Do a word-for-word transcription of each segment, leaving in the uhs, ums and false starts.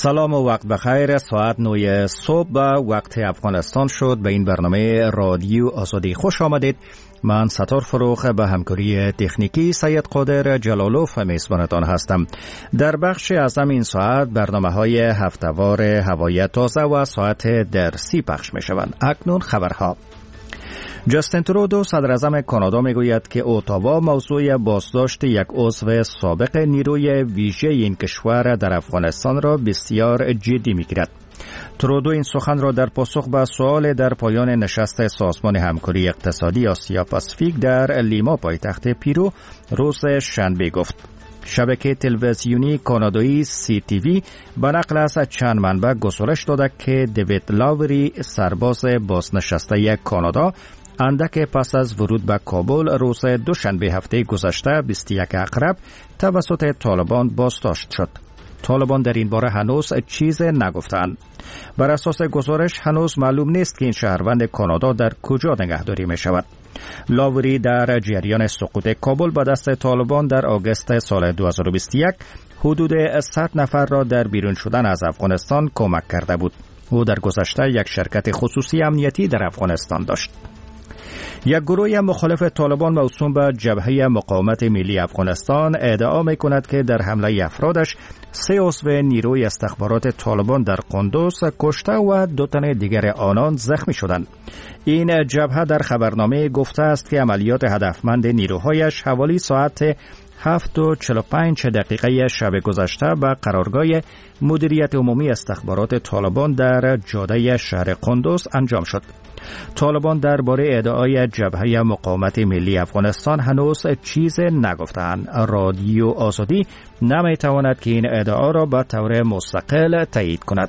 سلام و وقت بخیر. ساعت نه صبح به وقت افغانستان شد. به این برنامه رادیو آزادی خوش آمدید. من ستار فروخ به همکاری تکنیکی سید قادر جلالوف میزبانتان هستم. در بخش از این ساعت برنامه های هفته‌وار هوای تازه و ساعت درسی پخش می شوند. اکنون خبرها. جاستین ترودو صدر اعظم کانادا می گوید که اتاوا موضوع بازداشت یک عضو سابق نیروی ویژه این کشور در افغانستان را بسیار جدی می گیرد. ترودو این سخن را در پاسخ به سوال در پایان نشست سازمان همکاری اقتصادی آسیا پاسیفیک در لیما پایتخت پیرو روز شنبه گفت. شبکه تلویزیونی کانادایی سی تی وی به نقل از چند منبع گزارش داده که دیوید لاوری سرباز بازنشسته کانادا اندک پس از ورود به کابل روز دوشنبه هفته گذشته بیست و یک اقرب توسط طالبان بازداشت شد. طالبان در این باره هنوز چیز نگفتند. بر اساس گزارش هنوز معلوم نیست که این شهروند کانادا در کجا نگهداری می شود. لاوری در جریان سقوط کابل به دست طالبان در آگوست سال دو هزار و بیست و یک حدود صد نفر را در بیرون شدن از افغانستان کمک کرده بود. او در گذشته یک شرکت خصوصی امنیتی در افغانستان داشت. یک گروه مخالف طالبان موسوم به جبهه مقاومت ملی افغانستان ادعا می‌کند که در حمله افرادش سه عضو نیروی استخبارات طالبان در قندوز کشته و دو تن دیگر آنان زخمی شدند. این جبهه در خبرنامه گفته است که عملیات هدفمند نیروهایش حوالی ساعت هفت و چهل و پنج دقیقه شب گذشته به قرارگاه مدیریت عمومی استخبارات طالبان در جاده شهر قندوز انجام شد. طالبان درباره ادعای جبهه مقاومت ملی افغانستان هنوز چیز نگفتند. رادیو آزادی نمیتواند که این ادعا را به طور مستقل تایید کند.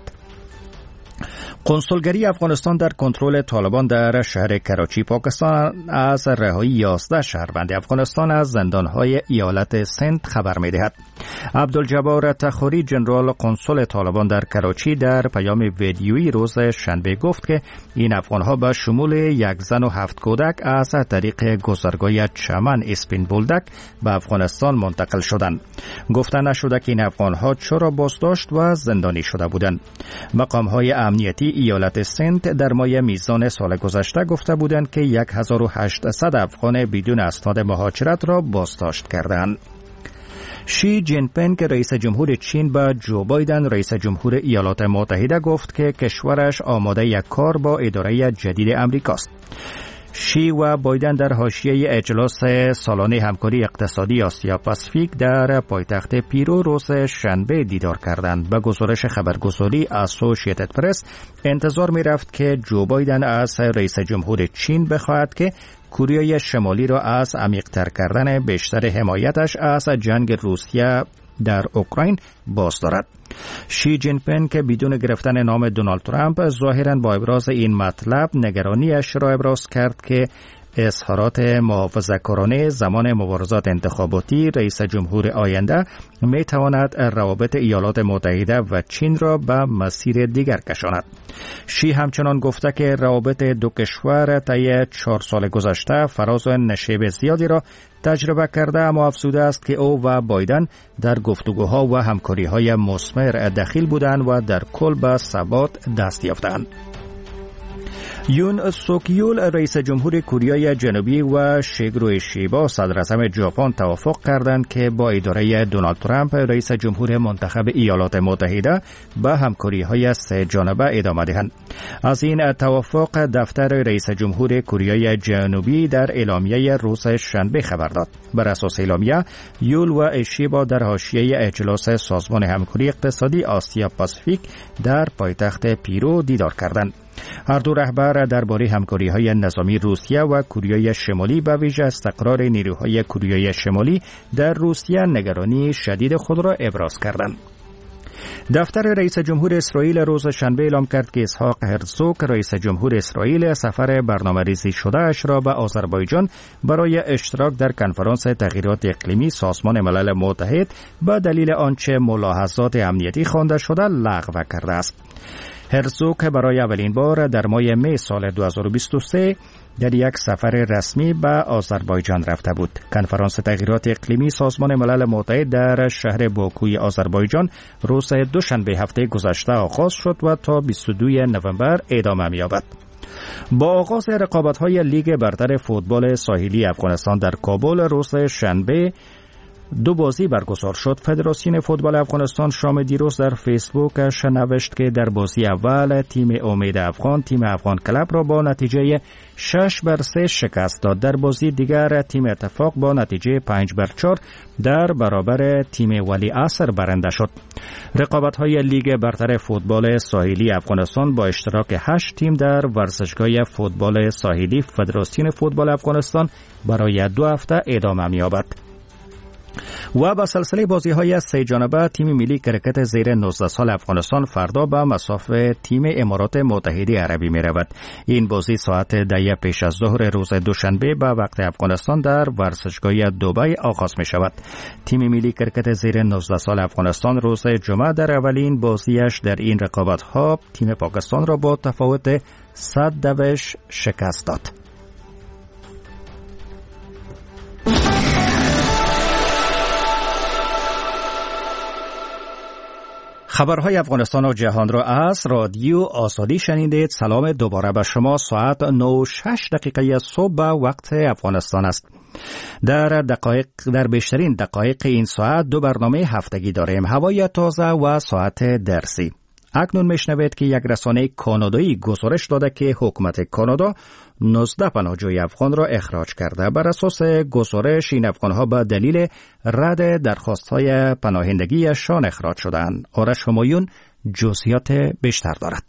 کنسولگری افغانستان در کنترل طالبان در شهر کراچی پاکستان از رهایی یازده شهروند افغانستان از زندانهای ایالت سند خبر می‌دهد. عبدالجبار تخوری جنرال کنسول طالبان در کراچی در پیام ویدیویی روز شنبه گفت که این افغانها به شمول یک زن و هفت کودک از طریق گذرگاه چمن اسپین بولدک به افغانستان منتقل شدند. گفته نشده که این افغانها چرا بازداشت و زندانی شده بودند. مقام‌های امنیتی ایالت سند در ماه میزان سال گذشته گفته بودند که هزار و هشتصد افغان بدون اسناد مهاجرت را بازداشت کردند. شی جین پینگ رئیس جمهور چین به جو بایدن رئیس جمهور ایالات متحده گفت که کشورش آماده یک کار با اداره جدید امریکاست. شی و بایدن در حاشیه اجلاس سالانه همکاری اقتصادی آسیا پاسیفیک در پایتخت پیرو روز شنبه دیدار کردند. به گزارش خبرگزاری اسوسییتد پرس انتظار می رفت که جو بایدن از رئیس جمهور چین بخواهد که کره شمالی را از عمیق‌تر کردن بیشتر حمایتش از جنگ روسیه در اوکراین باز دارد. شی جین پینگ که بدون گرفتن نام دونالد ترامپ ظاهراً با ابراز این مطلب نگرانیش را ابراز کرد که اظهارات محافظه‌کارانه زمان مبارزات انتخاباتی رئیس جمهور آینده می تواند روابط ایالات متحده و چین را به مسیر دیگر کشاند. شی همچنان گفته که روابط دو کشور طی چهار سال گذشته فراز و نشیب زیادی را تجربه کرده، اما افزوده است که او و بایدن در گفتگوها و همکاری‌های مثمر دخیل بودند و در کل به ثبات دست یافتند. یون سوک یول رئیس جمهور کره جنوبی و شیگرو شیبا صدر اعظم ژاپن توافق کردند که با اداره دونالد ترامپ رئیس جمهور منتخب ایالات متحده به همکاری‌های سه جانبه ادامه دهند. از این توافق دفتر رئیس جمهور کره جنوبی در اعلامیه روز شنبه خبر داد. بر اساس اعلامیه یول و شیبا در حاشیه اجلاس سازمان همکاری اقتصادی آسیا پاسیفیک در پایتخت پیرو دیدار کردند. هر دو رهبر درباره همکاری‌های نظامی روسیه و کره شمالی به ویژه استقرار نیروهای کره شمالی در روسیه نگرانی شدید خود را ابراز کردند. دفتر رئیس جمهور اسرائیل روز شنبه اعلام کرد که اسحاق هرزوگ رئیس جمهور اسرائیل سفر برنامه‌ریزی شده اش را به آذربایجان برای اشتراک در کنفرانس تغییرات اقلیمی سازمان ملل متحد به دلیل آنچه ملاحظات امنیتی خوانده شده لغو کرده است. هرزوگ برای اولین بار در ماه می سال دو هزار و بیست و سه در یک سفر رسمی به آذربایجان رفته بود. کنفرانس تغییرات اقلیمی سازمان ملل متحد در شهر باکوی آذربایجان روز دوشنبه هفته گذشته آغاز شد و تا بیست و دو نوامبر ادامه می‌یابد. با آغاز رقابت‌های لیگ برتر فوتبال ساحلی افغانستان در کابل روز شنبه دو بازی برگزار شد. فدراسیون فوتبال افغانستان شام دیروز در فیسبوکش نوشت که در بازی اول تیم امید افغان تیم افغان کلب را با نتیجه شش بر سه شکست داد. در بازی دیگر تیم اتفاق با نتیجه پنج بر چهار در برابر تیم ولی عصر برنده شد. رقابت‌های لیگ برتر فوتبال ساحلی افغانستان با اشتراک هشت تیم در ورزشگاه فوتبال ساحلی فدراسیون فوتبال افغانستان برای دو هفته ادامه می‌یابد. و با سلسله بازی‌های سه جانبه تیم ملی کرکت زیر نوزده سال افغانستان فردا به مصاف تیم امارات متحده عربی می‌رود. این بازی ساعت ده پیش از ظهر روز دوشنبه به وقت افغانستان در ورزشگاه دبی آغاز می‌شود. تیم ملی کرکت زیر نوزده سال افغانستان روز جمعه در اولین بازیش در این رقابت‌ها تیم پاکستان را با تفاوت صد دوش شکست داد. خبرهای افغانستان و جهان را از رادیو آزادی شنیدید. سلام دوباره به شما. ساعت نه و شش دقیقه صبح به وقت افغانستان است. در دقایق در بیشترین دقایق این ساعت دو برنامه هفتگی داریم: هوای تازه و ساعت درسی. اکنون میشنوید که یک رسانه کانادایی گزارش داده که حکومت کانادا نوزده پناهجوی افغان را اخراج کرده. بر اساس گزارش این افغانها به دلیل رد درخواست‌های پناهندگیشان اخراج شدند. آرش همایون جزئیات بیشتر دارد.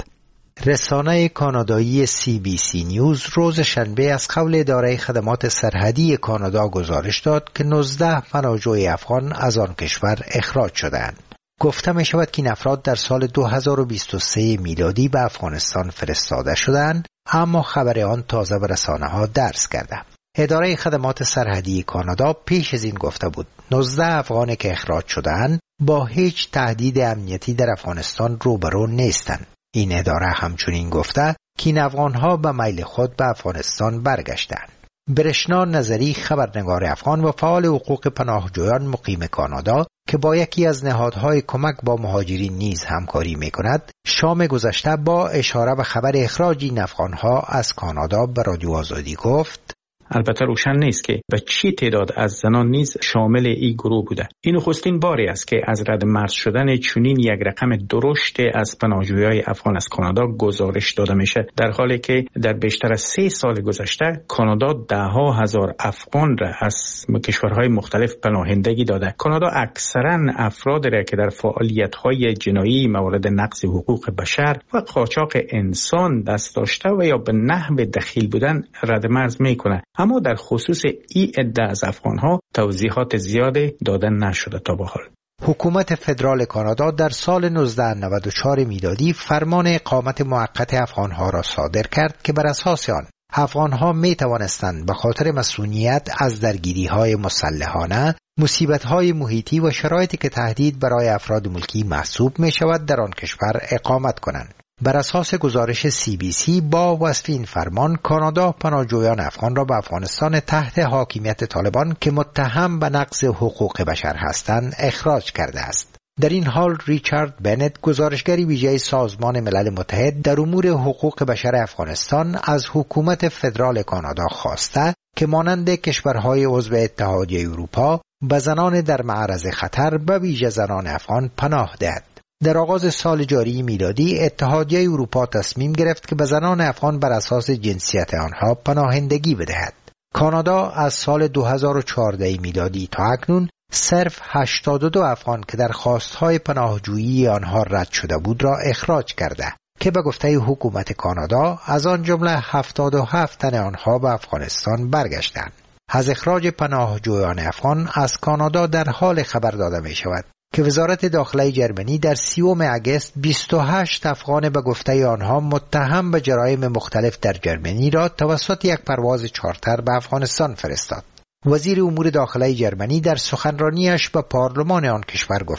رسانه کانادایی سی بی سی نیوز روز شنبه از قول اداره خدمات سرحدی کانادا گزارش داد که نوزده پناهجوی افغان از آن کشور اخراج شدند. گفته می شود که این افراد در سال دو هزار و بیست و سه میلادی به افغانستان فرستاده شدند، اما خبر آن تازه به رسانه ها درز کرده. اداره خدمات سرحدی کانادا پیش از این گفته بود نوزده افغانی که اخراج شدند با هیچ تهدید امنیتی در افغانستان روبرو نیستند. این اداره همچنین گفته که این افغانها به میل خود به افغانستان برگشتند. برشنا نظری، خبرنگار افغان و فعال حقوق پناهجویان مقیم کانادا که با یکی از نهادهای کمک با مهاجرین نیز همکاری می‌کند، شام گذشته با اشاره به خبر اخراج این افغانها از کانادا به رادیو آزادی گفت: البته روشن نیست که به چی تعداد از زنان نیز شامل این گروه بوده. این نخستین باری است که از رد مرز شدن چنین یک رقم درشت از پناهجویان افغان از کانادا گزارش داده میشه، در حالی که در بیشتر از سه سال گذشته کانادا ده ها هزار افغان را از کشورهای مختلف پناهندگی داده. کانادا اکثرا افراد را که در فعالیت‌های جنایی مورد نقض حقوق بشر و قاچاق انسان دست داشته و یا به نحو دخیل بودن رد مرز میکنه، اما در خصوص این عده از افغانها توضیحات زیاده داده نشده تا به حال. حکومت فدرال کانادا در سال نوزده نود و چهار میلادی فرمان اقامت موقت افغانها را صادر کرد که بر اساس آن افغانها می توانستند به خاطر مسئولیت از درگیری‌های مسلحانه، مصیبت‌های محیطی و شرایطی که تهدید برای افراد ملکی محسوب می شود در آن کشور اقامت کنند. بر اساس گزارش سی بی سی با وصف این فرمان، کانادا پناهجویان افغان را به افغانستان تحت حاکمیت طالبان که متهم به نقض حقوق بشر هستند اخراج کرده است. در این حال ریچارد بنت، گزارشگری ویژه سازمان ملل متحد در امور حقوق بشر افغانستان، از حکومت فدرال کانادا خواسته که مانند کشورهای عضو اتحادیه اروپا به زنان در معرض خطر به ویژه زنان افغان پناه دهد. در آغاز سال جاری میلادی اتحادیه اروپا تصمیم گرفت که به زنان افغان بر اساس جنسیت آنها پناهندگی بدهد. کانادا از سال دو هزار و چهارده میلادی تا اکنون صرف هشتاد و دو افغان که در خواستهای پناهجویی آنها رد شده بود را اخراج کرده که به گفته حکومت کانادا از آن جمله هفتاد و هفت تن آنها به افغانستان برگشتند. از اخراج پناهجویان افغان از کانادا در حال خبر داده می شود که وزارت داخله جرمنی در سیوم اگست بیست و هشت افغان به گفته آنها متهم به جرایم مختلف در جرمنی را توسط یک پرواز چارتر به افغانستان فرستاد. وزیر امور داخله جرمنی در سخنرانیش به پارلمان آن کشور گفته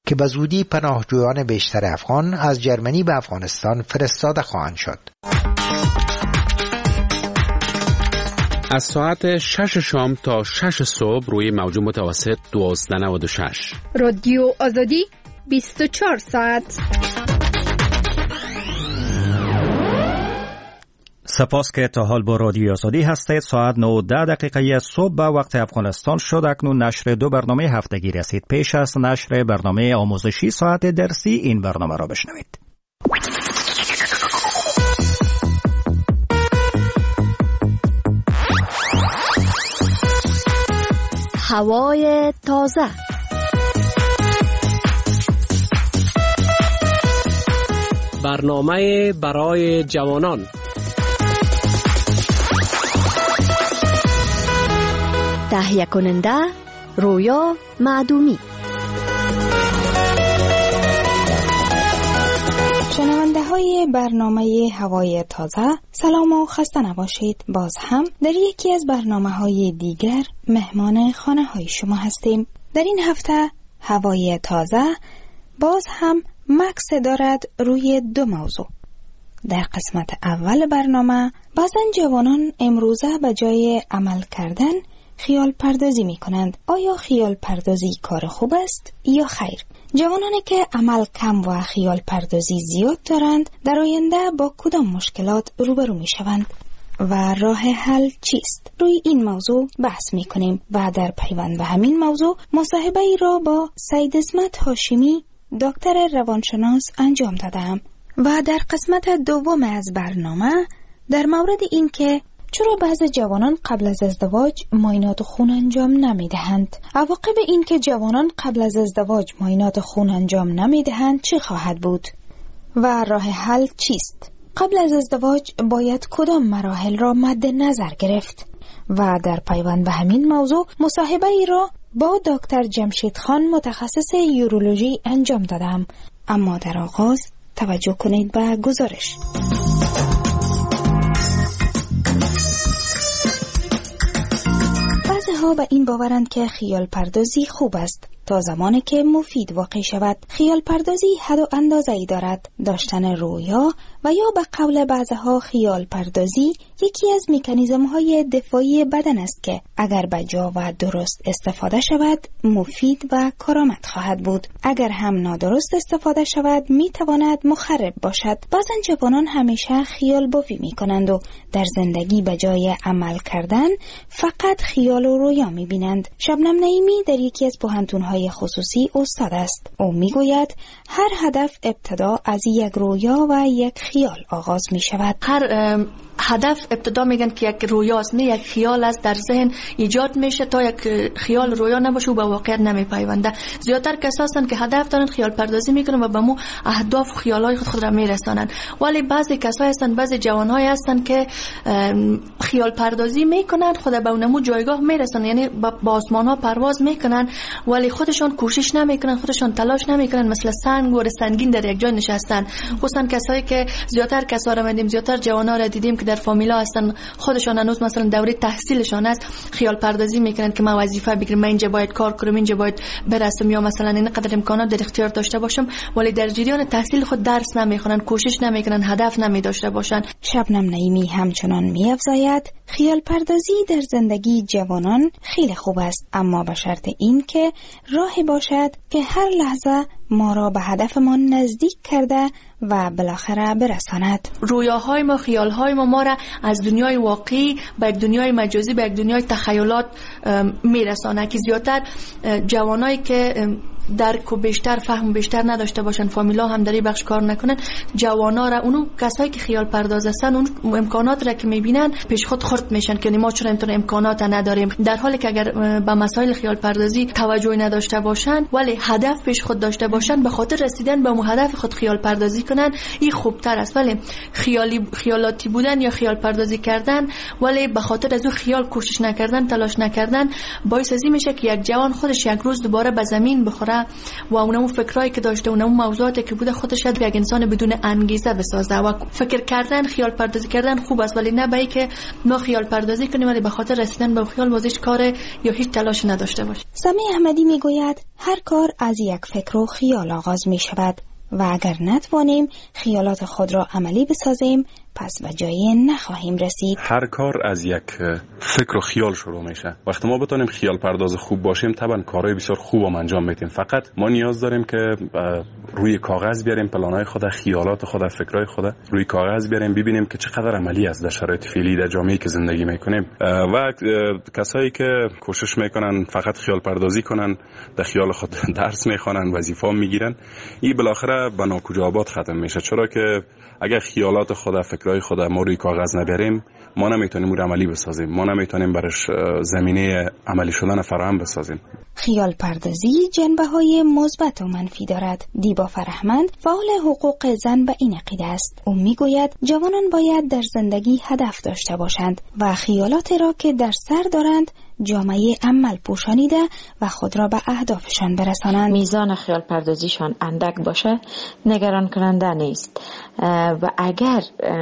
که به زودی پناهجویان بیشتر افغان از جرمنی به افغانستان فرستاده خواهند شد. از ساعت شش شام تا شش صبح روی موج متوسط دوازده نود و شش. رادیو آزادی بیست و چهار ساعت. سپاس که تا حال با رادیو آزادی هستید. ساعت نه و ده دقیقه صبح به وقت افغانستان شد. اکنون نشر دو برنامه هفتگی رسید. پیش از نشر برنامه آموزشی ساعت درسی این برنامه را بشنوید. هوای تازه. برنامه برای جوانان. تهیه کننده رویا معدومی. شنونده های برنامه هوای تازه، سلام و خسته نباشید. باز هم در یکی از برنامه های دیگر مهمان خانه های شما هستیم. در این هفته هوای تازه باز هم مکس دارد روی دو موضوع. در قسمت اول برنامه بعضن جوانان امروزه به جای عمل کردن خیال پردازی می کنند. آیا خیال پردازی کار خوب است یا خیر؟ جوانانی که عمل کم و خیال پردازی زیاد دارند در آینده با کدام مشکلات روبرو می شوند و راه حل چیست؟ روی این موضوع بحث می کنیم و در پیوند به همین موضوع مصاحبه ای را با سید اسمت هاشمی دکتر روانشناس انجام دادم و در قسمت دوم از برنامه در مورد این که چرا بعض جوانان قبل از ازدواج معاینات خون انجام نمی دهند؟ عواقب این که جوانان قبل از ازدواج معاینات خون انجام نمی دهند چه خواهد بود؟ و راه حل چیست؟ قبل از ازدواج باید کدام مراحل را مد نظر گرفت؟ و در پیوند به همین موضوع مصاحبه ای را با دکتر جمشید خان متخصص یورولوژی انجام دادم. اما در آغاز توجه کنید به گزارش. بعضی‌ها به این باورند که خیال پردازی خوب است تا زمانی که مفید واقع شود. خیال پردازی حد و اندازه‌ای دارد. داشتن رویا و یا به قول بعضی‌ها خیال پردازی یکی از مکانیزم‌های دفاعی بدن است که اگر به جا و درست استفاده شود مفید و کارآمد خواهد بود. اگر هم نادرست استفاده شود می‌تواند مخرب باشد. بعضن جوانان همیشه خیال بافی می‌کنند و در زندگی به جای عمل کردن فقط خیال و رویا می‌بینند. شبنم نعیمی در یکی از پوهنتون‌های خصوصی استاد است. او میگوید هر هدف ابتدا از یک رویا و یک خیال آغاز می شود. هر هدف ابتدا میگن که یک رویاست، نه یک خیال است در ذهن ایجاد میشه. تا یک خیال رویا نباشه و به واقعیت نمیپیونده. زیادتر کسایی هستند که هدف دارن خیال پردازی میکنن و به مو اهداف و خیالای خود خود را میرسانن. ولی بعضی کسایی هستند، بعضی جوانایی هستند که خیال پردازی میکنن، خود به اونمو جایگاه میرسن، یعنی با آسمان ها پرواز میکنن ولی خودشون کوشش نمیکنن، خودشون تلاش نمیکنن، مثل سنگ و سنگین در یک جای نشستن. خصوصا کسایی که زیادتر کسا را دیدیم، زیادتر جوانا را دیدیم که در فامیلا هستن، خودشون هنوز مثلا دوره تحصیلشان است، خیال پردازی میکنن که من وظیفه بگیرم، من اینجا باید کار کنم، اینجا باید برسم، یا مثلا اینقدر امکانات در اختیار داشته باشم، ولی در جریان تحصیل خود درس نمیخونن، کوشش نمیکنن، هدف نمیداشته باشن. شبنم نعیمی همچنان میافزاید خیال پردازی در زندگی جوانان خیلی خوب است، اما به شرط این که راهی باشد که هر لحظه ما را به هدفمان نزدیک کرده و بالاخره برساند. رویاهای ما، خیالهای ما ما را از دنیای واقعی به یک دنیای مجازی، به یک دنیای تخیلات میرسانه که زیادتر جوانایی که درک و بیشتر فهم بیشتر نداشته باشن، فامیلا هم در این بخش کار نکنن، جوانا را، اونو کسایی که خیال پرداز هستن، اون امکانات را که میبینن پیش خود خرد میشن که ما چرا اینطور امکانات نداریم، در حالی که اگر به مسائل خیال پردازی توجهی نداشته باشن ولی هدف پیش خود داشته باشن، به خاطر رسیدن به اون هدف خود خیال پردازی کنن، این خوبتر است. ولی خیالی خیالاتی بودن یا خیال پردازی کردن ولی به خاطر از اون خیال کوشش نکردن، تلاش نکردن، باعث از این میشه که یک جوان خودش یک روز دوباره به زمین بخوره داره و اون فکرایی که داشته اون موضوعاتی که بوده خودش شاید یک انسان بدون انگیزه بسازه و فکر کردن خیال پردازی کردن خوب است ولی نه به اینکه ما خیال پردازی کنیم ولی به خاطر رسیدن به خیال وازش کار یا هیچ تلاش نداشته باشیم. سمی احمدی میگوید هر کار از یک فکر و خیال آغاز می شود و اگر نتوانیم خیالات خود را عملی بسازیم پس به جایی نخواهیم رسید. هر کار از یک فکر و خیال شروع میشه. وقتی ما بتونیم خیال پرداز خوب باشیم طبعا کارهای بسیار خوب هم انجام میدیم. فقط ما نیاز داریم که روی کاغذ بیاریم پلانهای خود، خیالات خود، فکرهای خود روی کاغذ بیاریم، ببینیم که چقدر عملی است در شرایط فعلی در جامعه‌ای که زندگی میکنیم. و کسایی که کوشش میکنن فقط خیال پردازی کنن، در خیال خود درس میخوانن، وظیفه میگیرن، این بالاخره به ناکجا آباد ختم میشه. چرا که اگر خیالات خود، فکرهای خود ما روی کاغذ نبریم ما نمیتونیم اون عملی بسازیم، ما نمیتونیم برش زمینه عملی شدن فراهم بسازیم. خیال پردازی جنبه‌های مثبت و منفی دارد. دیبا فرهمند فعال حقوق زن به این عقیده است. او میگوید جوانان باید در زندگی هدف داشته باشند و خیالات را که در سر دارند جامعه عمل پوشانیده و خود را به اهدافشان برسانند. میزان خیال پردازیشان اندک باشه نگران کننده نیست و اگر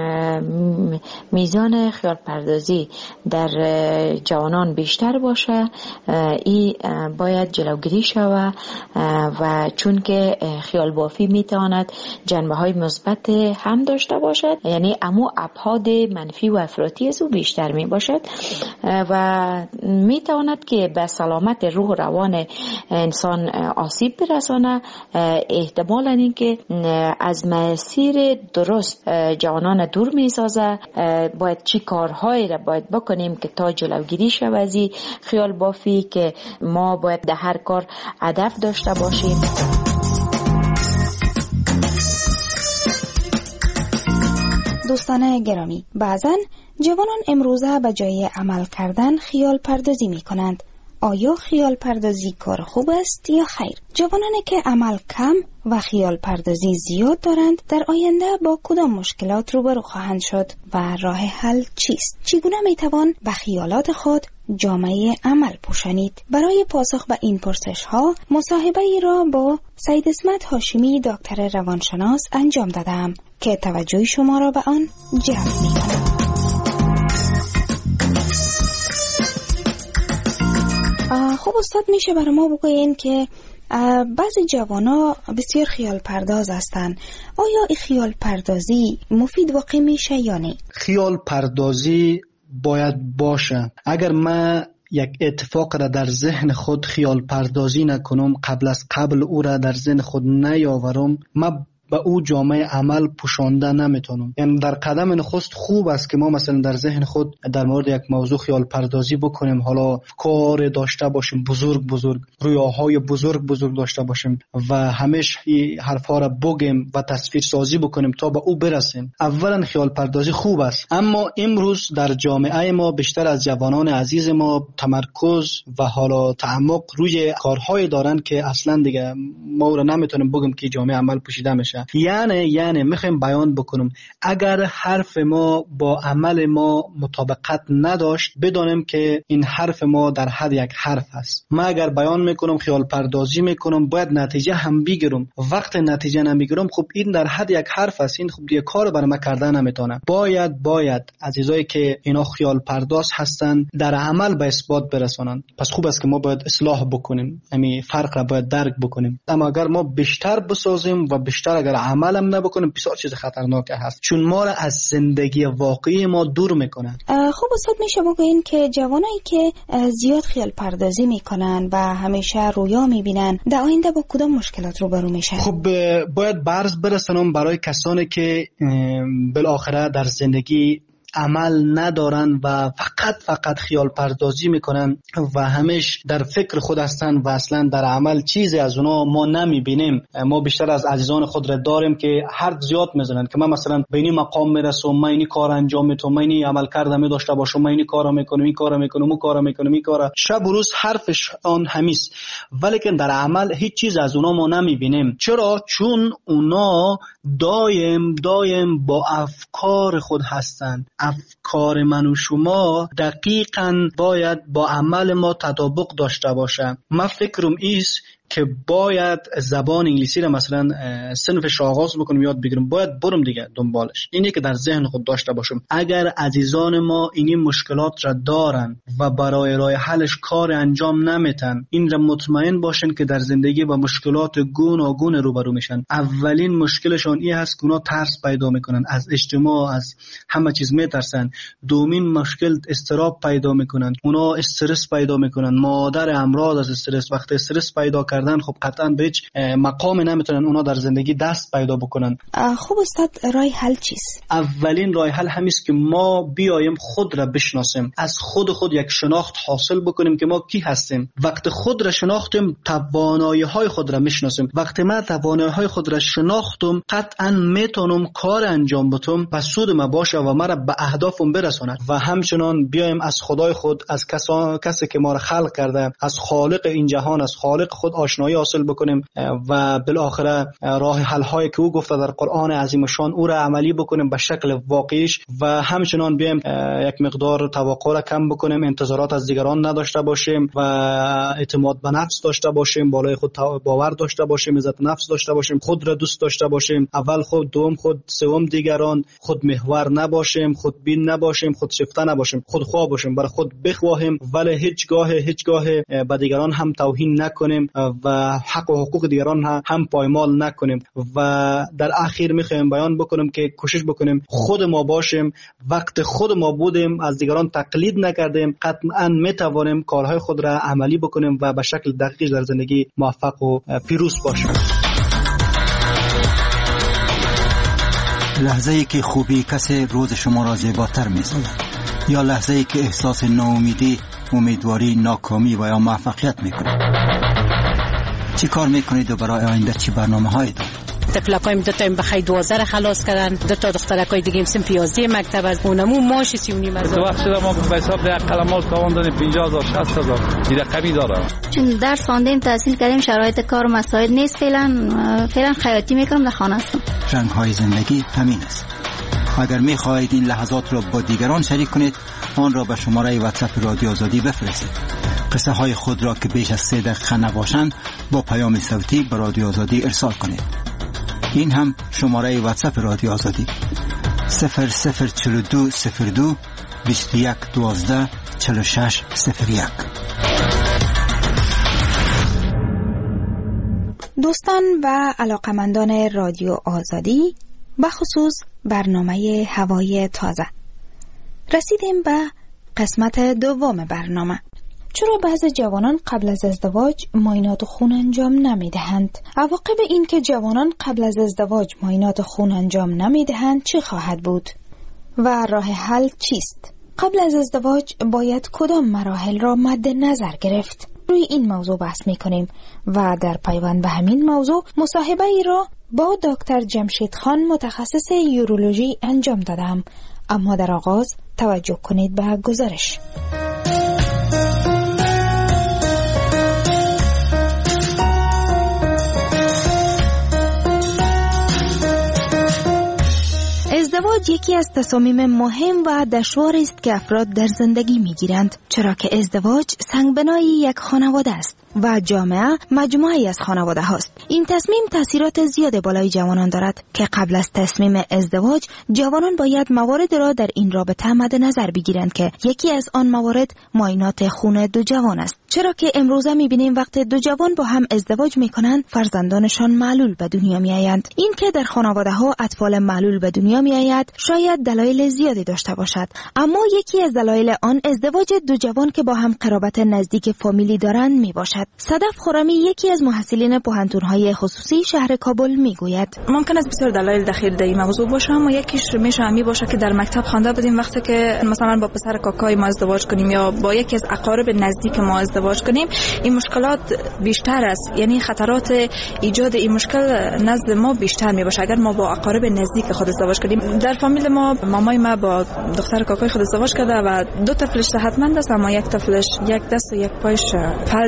میزان خیال پردازی در جوانان بیشتر باشه این باید جلوگیری شود و چون که خیال بافی میتواند جنبه های مثبت هم داشته باشد، یعنی امو ابعاد منفی و افراطی از او بیشتر می باشد و میتواند که به سلامت روح و روان انسان آسیب برسانه. احتمالاً این که از مسیر درست جوانان دور میسازه. باید چی کارهایی را باید بکنیم که تا جلوگیری شود از این خیال بافی که ما باید در هر کار هدف داشته باشیم. دوستان گرامی، بعضن جوانان امروزه به جای عمل کردن خیال پردازی می کنند. آیا خیال پردازی کار خوب است یا خیر؟ جوانانی که عمل کم و خیال پردازی زیاد دارند در آینده با کدام مشکلات روبرو خواهند شد و راه حل چیست؟ چگونه می توان به خیالات خود جامعه عمل پوشانید؟ برای پاسخ به این پرسش ها مصاحبه ای را با سید اسمت هاشمی دکتر روانشناس انجام دادم که توجه شما را به آن جلب می کند. خب استاد میشه برای ما بگوین که بعضی جوانا بسیار خیال پرداز هستن، آیا این خیال پردازی مفید واقع میشه یا نه؟ خیال پردازی باید باشه. اگر من یک اتفاق را در ذهن خود خیال پردازی نکنم، قبل از قبل او را در ذهن خود نیاورم، من به او جامعه عمل پوشانده نمیتونم. یعنی در قدم نخست خوب است که ما مثلا در ذهن خود در مورد یک موضوع خیال پردازی بکنیم، حالا کار داشته باشیم بزرگ بزرگ، رویاهای بزرگ بزرگ داشته باشیم و همیشه حرفا را بگیم و تصویر سازی بکنیم تا به او برسیم. اولا خیال پردازی خوب است، اما امروز در جامعه ما بیشتر از جوانان عزیز ما تمرکز و حالا تعمق روی کارهای دارن که اصلا دیگه ما را نمیتونیم بگیم که جامعه عمل پوشیده میشه. یعنی یعنی میخوایم بیان بکنم اگر حرف ما با عمل ما مطابقت نداشت بدانیم که این حرف ما در حد یک حرف است. من اگر بیان میکنم خیال پردازی میکنم باید نتیجه هم بگیرم. وقت نتیجه نمیگیرم خب این در حد یک حرف است، این خب دیگه کار برای من کردن نمیتونه. باید باید عزیزایی که اینا خیال پرداز هستن در عمل به اثبات برسانن. پس خوب است که ما باید اصلاح بکنیم، همین فرق را باید درک بکنیم. اما اگر ما بیشتر بسازیم و بیشتر اگر عملم نبکنیم بسیار چیز خطرناک هست، چون ما را از زندگی واقعی ما دور میکنه. خب استاد میشه بگوین که جوانایی که زیاد خیال پردازی میکنن و همیشه رویا میبینن در آینده با کدام مشکلات روبرو میشن؟ خب باید برز برسانم برای کسانی که بالاخره در زندگی عمل ندارن و فقط فقط خیال پردازی میکنن و همیش در فکر خود هستن و اصلا در عمل چیزی از اونا ما نمیبینیم. ما بیشتر از عزیزان خود را داریم که حرف زیاد میزنن که من مثلا به این مقام میرسم، من این کار انجام میتونم، من این عمل کردم داشته باشم، من این کارا میکنم، این کارا میکنم، اون کارا میکنم، این کارا شب و روز حرفش آن همیست، ولی که در عمل هیچ چیز از اونا ما نمیبینیم. چرا؟ چون اونا دایم دایم با افکار خود هستن. افکار من و شما دقیقاً باید با عمل ما تطابق داشته باشه. من فکرم ایست که باید زبان انگلیسی را مثلا صنفش آغاز بکنم یاد بگیرم، باید برم دیگه دنبالش. اینی که در ذهن خود داشته باشم اگر عزیزان ما این مشکلات را دارن و برای راه حلش کار انجام نمیتن، این را مطمئن باشن که در زندگی با مشکلات گوناگون روبرو میشن. اولین مشکلشون این هست که اونا ترس پیدا میکنن از اجتماع، از همه چیز میترسن. دومین مشکل استراب پیدا میکنن، اونا استرس پیدا میکنن. مادر امراض از استرس، وقتی استرس پیدا کردن خب قطعا به هیچ مقام نمیتونن اونا در زندگی دست پیدا بکنن. خب استاد، راه حل چیست؟ اولین راه حل همیست که ما بیایم خود را بشناسیم، از خود خود یک شناخت حاصل بکنیم که ما کی هستیم. وقتی خود را شناختیم توانایی های خود را میشناسیم. وقتی من توانایی های خود را شناختم قطعا میتونم کار انجام بدم و سود ما باشه و مرا به اهدافم برساند. و همچنان بیایم از خدای خود، از کسا... کسی که ما را خلق کرده، از خالق این جهان، از خالق خود آشنایی حاصل بکنیم و بالاخره راه حل هایی که او گفته در قرآن عظیم شان او را عملی بکنیم به شکل واقعیش. و همچنان بیایم یک مقدار توقع را کم بکنیم، انتظارات از دیگران نداشته باشیم و اعتماد به نفس داشته باشیم، بالای خود باور داشته باشیم، عزت نفس داشته باشیم، خود را دوست داشته باشیم، اول خود، دوم خود، سوم دیگران، خود محور نباشیم، خود بین نباشیم، خود شیفته نباشیم، خود خواه باشیم، برای خود بخواهیم ولی هیچگاه هیچگاه به دیگران هم توهین نکنیم و حق و حقوق دیگران هم پایمال نکنیم. و در اخیر میخوایم بیان بکنم که کوشش بکنیم خود ما باشیم. وقت خود ما بودیم، از دیگران تقلید نکردیم، قطعا میتوانیم کارهای خود را عملی بکنیم و به شکل دقیق در زندگی موفق و پیروز باشیم. لحظه ای که خوبی کسی روز شما را زیباتر می‌سازد، یا لحظه ای که احساس ناامیدی، امیدواری، ناکامی و یا موفقیت میکنید. چی کار میکنید و برای آینده چی برنامه هایی دارید؟ طفلکایم دو تا بخای دوازده را خلاص کردن، دو تا دخترکای دیگه صنف یازده مکتب از اونمو ماش سی و نیم هزار. وقت شده ما به حساب یک قلمال تاوان دادیم پنجاه هزار شصت هزار این رقمی داره. چون درس خواندیم، تحصیل کردیم، شرایط کار و مساعد نیست. فعلا فعلا خیاطی میکنم، در خانه هستم. رنگ های زندگی همین است. اگر میخواهید این لحظات را با دیگران شریک کنید، آن را به شماره واتساپ رادیو آزادی بفرستید. قصه های خود را که بیش از سه دقیقه نباشند با پیام صوتی به رادیو آزادی ارسال کنید. این هم شماره واتساپ رادیو آزادی صفر صفر چهل و دو صفر دو بیست و یک دوازده چهل و شش صفر یک. دوستان و علاقمندان رادیو آزادی، بخصوص برنامه هوای تازه، رسیدیم به قسمت دوم برنامه. چرا بعضی جوانان قبل از ازدواج معاینات خون انجام نمیدهند؟ عواقب این که جوانان قبل از ازدواج معاینات خون انجام نمیدهند چی خواهد بود؟ و راه حل چیست؟ قبل از ازدواج باید کدام مراحل را مد نظر گرفت؟ روی این موضوع بحث میکنیم و در پیوند به همین موضوع مصاحبه ای را با دکتر جمشید خان متخصص یورولوژی انجام دادم. اما در آغاز توجه کنید به گزارش. ازدواج یکی از تصامیم مهم و دشوار است که افراد در زندگی میگیرند، چرا که ازدواج سنگبنای یک خانواده است و جامعه مجموعه‌ای از خانواده هاست. این تصمیم تاثیرات زیاد بالای جوانان دارد که قبل از تصمیم ازدواج جوانان باید موارد را در این رابطه مد نظر بگیرند که یکی از آن موارد معاینات خون دو جوان است، چرا که امروزه می‌بینیم وقتی دو جوان با هم ازدواج می‌کنند فرزندانشان معلول به دنیا می‌آیند. این که در خانواده‌ها اطفال معلول به دنیا می‌آید شاید دلایل زیادی داشته باشد، اما یکی از دلایل آن ازدواج دو جوان که با هم قرابت نزدیک فامیلی دارند میباشد. صدف خرمی یکی از محصلین پوهنتون‌های خصوصی شهر کابل میگوید ممکن است بسیار دلایل دخیل در این موضوع باشه، اما یکیش میشه می باشه که در مکتب خوانده بودیم وقتی که مثلا با پسر کاکای ما ازدواج کنیم یا با یکی از اقارب نزدیک ما ازدواج کنیم، این مشکلات بیشتر است، یعنی خطرات ایجاد این مشکل نزد ما بیشتر می باشه اگر ما با اقارب نزدیک خود ازدواج کنیم. در فامیل ما مامای ما با دختر کاکای خود ازدواج کرده و دو طفلش صحتمند است، اما یک طفلش یک دست و یک پایش فلج است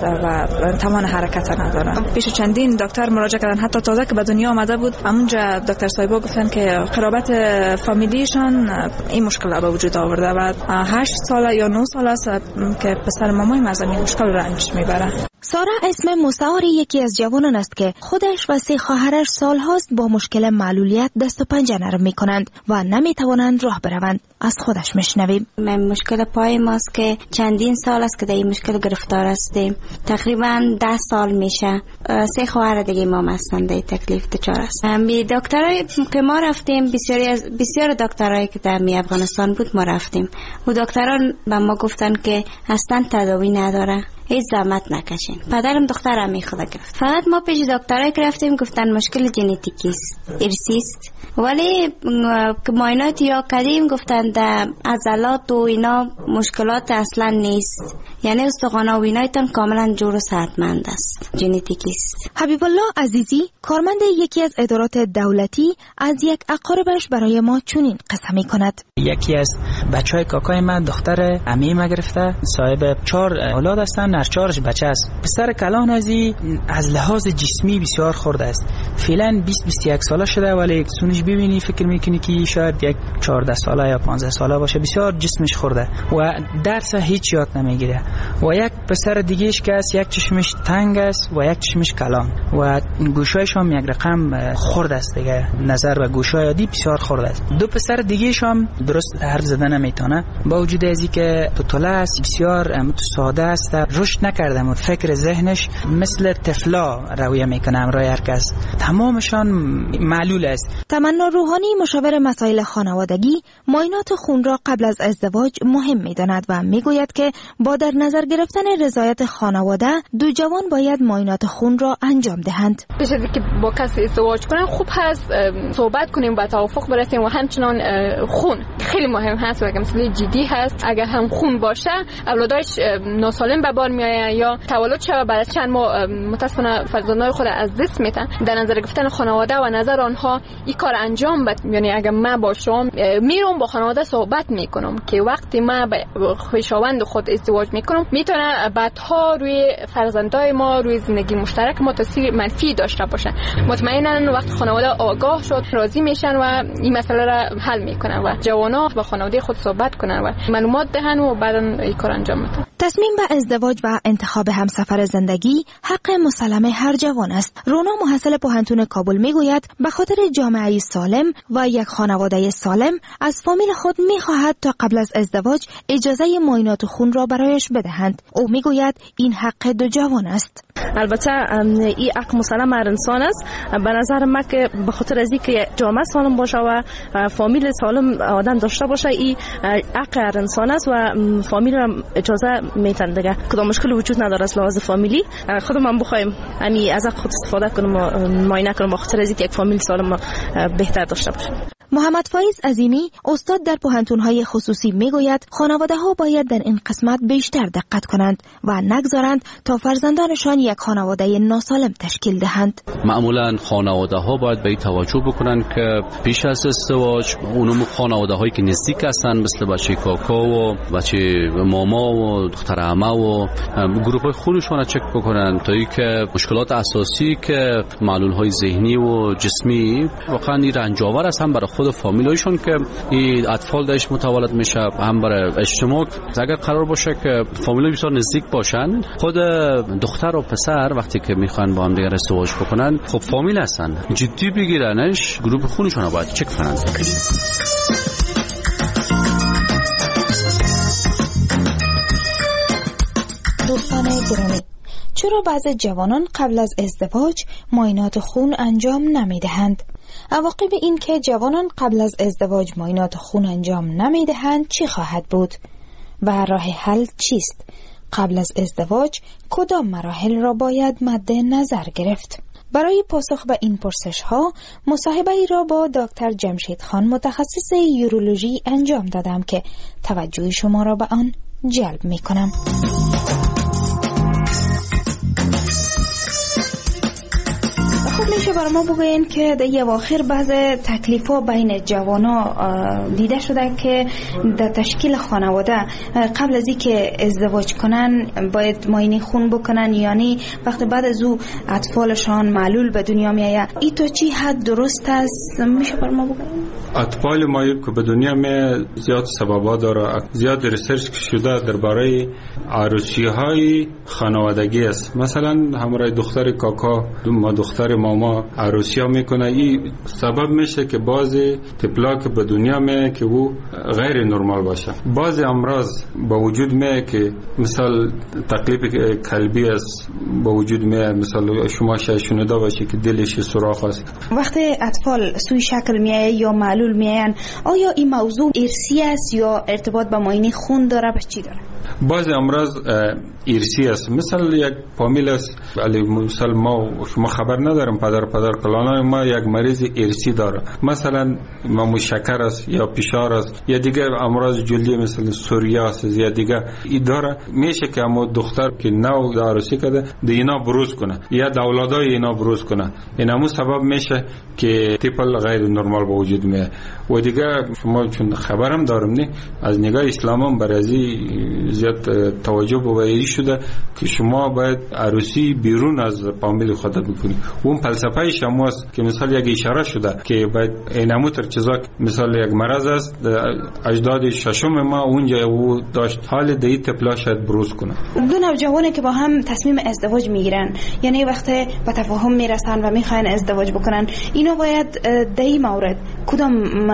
و توان حرکت نداره. پیش چندین دکتر مراجعه کردن، حتی تازه که به دنیا آمده بود همونجا دکتر صاحبا گفتن که قرابت فامیلیشان این مشکل به وجود آورده و هشت ساله یا نه ساله است که پسر مامای از این مشکل رنج میبره. سارا اسم مستعار یکی از جوانان است که خودش و سه خواهرش سالهاست با مشکل معلولیت دست و پنجه نرم میکنند و نمیتوانند راه بروند. از خودش میشنویم. من مشکل پای ماست که چندین سال است که در این مشکل گرفتار هستیم. تقریبا ده سال میشه. سه خواهر دیگه ما هستند در تکلیف دچار است. می دکترای که ما رفتیم، بسیاری از بسیار دکترایی که در می افغانستان بود ما رفتیم. و دکتران به ما گفتن که اصلا تداوی نداره. هیچ زحمت نکشین. پدرم دخترم می خدا گرفت. فقط ما پیش دکترای که رفتیم گفتن مشکل ژنتیکی است، ارثی است. ولی که معاینات یا کردیم گفتن در عضلات و اینا مشکلات اصلا نیست. یعنی استخوان و اینایتان کاملا جور و صحتمند است. ژنتیکی است. حبیب الله عزیزی کارمند یکی از ادارات دولتی از یک اقاربش برای ما چنین قصه می کند. یکی از بچهای کاکای من دختر عمه ما گرفته، صاحب چهار اولاد هستن، هر چهارش بچه است. پسر کلان ازی از لحاظ جسمی بسیار خورده است. فعلا بیست بیست و یک ساله شده ولی سونش ببینی فکر میکنی که شاید یک چهارده ساله یا پانزده ساله باشه. بسیار جسمش خورده و درس هیچ یاد نمیگیره. و یک پسر دیگهش که است یک چشمش تنگ است و یک چشمش کلان و گوشایش هم یک رقم خورده است دیگه، نظر به گوشای عادی بسیار خورده است. دو پسر دیگهش هم درست حرف زدن نمیتونه با وجود ازی که طفل است، بسیار ساده است، رشد نکرده و فکر ذهنش مثل طفلا رویه میکنه امرای هر کس. تمامشان معلول است. تمنا روحانی مشاور مسائل خانوادگی معاینات خون را قبل از ازدواج مهم میداند و میگوید که با در نظر گرفتن رضایت خانواده دو جوان باید معاینات خون را انجام دهند. پیش از اینکه با کسی ازدواج کنن خوب هست صحبت کنیم و توافق برسیم و همچنان خون خیلی مهم هست و مسئله جدی هست. اگر هم خون باشه اولادش ناسالم به بار میآید یا تولد شود بعد از چند ماه متاسفانه فرزندان خود از دست میدن. در نظر گرفتن خانواده و نظر آنها این کار انجام بد، یعنی اگر من با شما میرم با خانواده صحبت میکنم که وقتی من با خویشاوند خود ازدواج میکنم میتونه بعدها روی فرزندای ما روی زندگی مشترک ما تاثیر منفی داشته باشه. مطمئنا وقتی خانواده آگاه شد راضی میشن و این مسئله را حل میکنن و جوانا با خانواده خود صحبت کنن و معلومات دهن و بعدا این کار انجام بدن. تصمیم به ازدواج و انتخاب همسفر زندگی حق مسلم هر جوان است. رونا محصل پوهنتون کابل میگوید به خاطر جامعه سالم و یک خانواده سالم از فامیل خود میخواهد تا قبل از ازدواج اجازه معاینات خون را برایش بدهند. او میگوید این حق دو جوان است. البته این حق مسلم هر انسان است. به نظر من که به خاطر از اینکه جامعه سالم باشه و فامیل سالم آدم داشته باشه این حق هر انسان است و فامیل هم اجازه میتن دیگه. کدام مشکل وجود نداره از لحاظ فامیلی. خودم هم بخوایم همین از خود استفاده کنم و معاینه کنم به خاطر از اینکه یک فامیل سالم بهتر داشته باشه. محمد فایز عظیمی استاد در پوهنتون‌های خصوصی میگوید خانواده‌ها باید در این قسمت بیشتر دقت کنند و نگذارند تا فرزندانشان یک خانواده ناسالم تشکیل دهند. معمولاً خانواده‌ها باید به این توجه بکنند که پیش از ازدواج اونم خانواده‌هایی که نزدیک هستند مثل بچه کاکا و بچه ماما و دختر عمه و گروه‌های خونشون چک بکنند تا اینکه مشکلات اساسی که معلول‌های ذهنی و جسمی واقعاً رنجاور است هم برای خود فامیلایشون که این اطفال داش متولد میشه هم برای اجتماع. اگر قرار باشه که فامیلای بسیار نزدیک باشن خود دختر و پسر وقتی که میخوان با هم دیگه ازدواج بکنن خب فامیل هستن جدی بگیرنش گروه خونشون رو باید چک کنن. دوستان گرامی، چرا بعضی جوانان قبل از ازدواج معاینات خون انجام نمیدهند؟ عواقب این که جوانان قبل از ازدواج معاینات خون انجام نمیدهند چی خواهد بود؟ و راه حل چیست؟ قبل از ازدواج کدام مراحل را باید مد نظر گرفت؟ برای پاسخ به این پرسش ها مصاحبه ای را با دکتر جمشید خان متخصص یورولوژی انجام دادم که توجه شما را به آن جلب می کنم. خب میشه برای ما بگوین که در اواخر بعض تکلیف ها بین جوانا دیده شده که در تشکیل خانواده قبل از اینکه ازدواج کنن باید معاینه خون بکنن، یعنی وقتی بعد از او اطفالشان معلول به دنیا میآید. این تو چی حد درست است؟ میشه برای ما بگوین؟ اطفال معیوب که به دنیا می زیاد سببا داره، زیاد ریسرچ شده درباره عروسی های خانوادگی است. مثلا همراه دختر کاکا ما دختر ماما عروسی ها میکنه، این سبب میشه که بعضی طفلا که به دنیا می که او غیر نرمال باشه. بعضی امراض با وجود می که مثال تکلیف قلبی است با وجود می، مثلا شما شنیده باشه که دلش سوراخ است. وقتی اطفال سوی شکل میآید یا معلول میآیند، آیا این موضوع ارثی است یا ارتباط با معاینه خون داره؟ به چی داره؟ بعضی امراض ارثی است. مثل یک فامیل است، ولی مثلا ما شما خبر نداریم پدر پدر کلانای ما یک مریض ارثی داره، مثلا ما شکر است یا فشار است یا دیگه امراض جلدی مثل سوریاس یا دیگه ای داره. میشه که اما دختر که نو عروسی کرده د اینا بروز کنه یا د اولادای اینا بروز کنه، این همون سبب میشه که طفل غیر نرمال به وجود میاد. و دیگه شما چون خبرم دارم نه از نگاه اسلام هم برازی زیاد توجه بویری شده که شما باید عروسی بیرون از فامیل خود بکنید. اون فلسفه شما است که مثلا یک اشاره شده که باید اینمو تر چیزا مثلا یک مرض است اجداد ششم ما اونجا او داشت، حال دی طفلا شاید بروز کنه. دو نوجوانی که با هم تصمیم ازدواج میگیرن، یعنی وقتی به تفاهم میرسن و میخواین ازدواج بکنن، اینا باید در این مورد کدام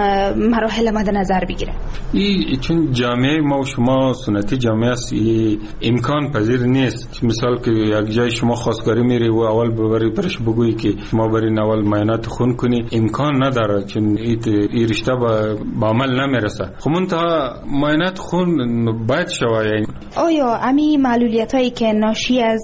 مراحل مد نظر بگیره؟ این چون جامعه ما و شما سنتی جامعه است، امکان پذیر نیست. مثال که یک جای شما خواستگاری میری و اول ببری برش بگویی که ما برین اول معاینات خون کنی، امکان نداره چون این رشته با عمل نمیرسه. خب منتها معاینات خون باید شود. یعنی آیا امی معلولیت هایی که ناشی از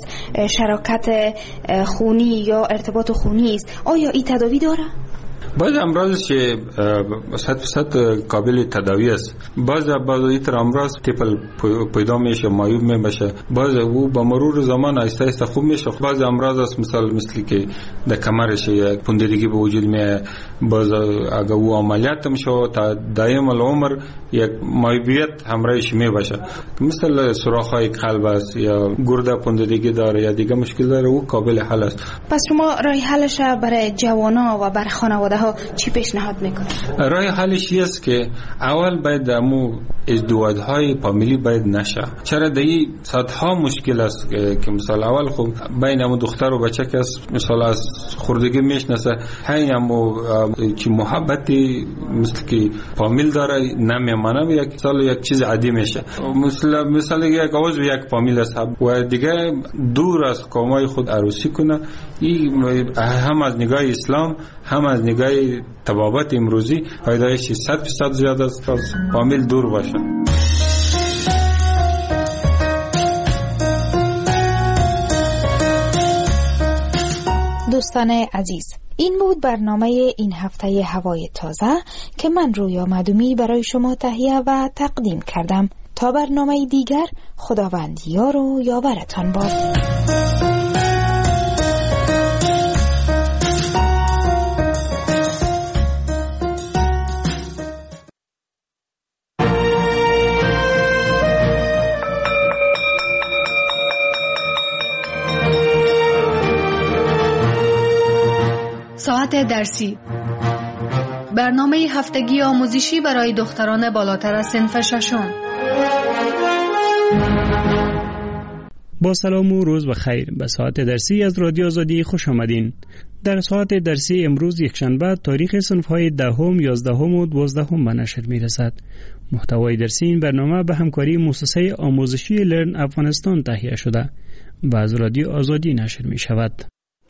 شراکت خونی یا ارتباط خونی است، آیا این تداوی داره؟ بعض امراض که صد درصد قابل تداوی است، بعض بعض ایتر امراض طفل پیدا میشه معیوب میشه، بعض او با مرور زمان آهسته آهسته خوب میشه. بعض امراض است مثال مثل که در کمرش یک پوندگی به وجود میاد، بعض اگه او عملیات میشه تا دائم العمر یک معیوبیت همراهش میباشه، مثل سوراخ‌های قلب است یا گرده پوندگی داره یا دیگه مشکل داره، او قابل حل است. پس شما راه حلش برای جوانا و برای خانواده ها چی پیشنهاد میکنه؟ راه حلش است که اول باید امو ازدواج‌های فامیلی باید نشه. چرا دایی صدها مشکل است که مثلا اول خب بین امو دختر و بچه که مثلا از خوردگی میشناسه، همین امو که محبتی مثل که فامیل داره نمیمانه، یک سال یک چیز عادی میشه. مثلا مثلا یک عضو یک فامیل است و دیگه دور از قومای خود عروسی کنه، این هم از نگاه اسلام هم از نگاه طبابت امروزی فایدهش صد درصد زیاد است از فامیل دور باشه. دوستان عزیز، این بود برنامه این هفته هوای تازه که من رویا مدومی برای شما تهیه و تقدیم کردم. تا برنامه دیگر، خداوند یار و یاورتان باد. ساعت درسی، برنامه هفتگی آموزشی برای دختران بالاتر از صنف ششم. با سلام و روز بخیر. به ساعت درسی از رادیو آزادی خوش آمدین. در ساعت درسی امروز یکشنبه تاریخ صنف‌های دهم، یازدهم و دوازدهم به نشر می‌رسد. محتوای درسی این برنامه به همکاری مؤسسه آموزشی لرن افغانستان تهیه شده و از رادیو آزادی نشر می‌شود.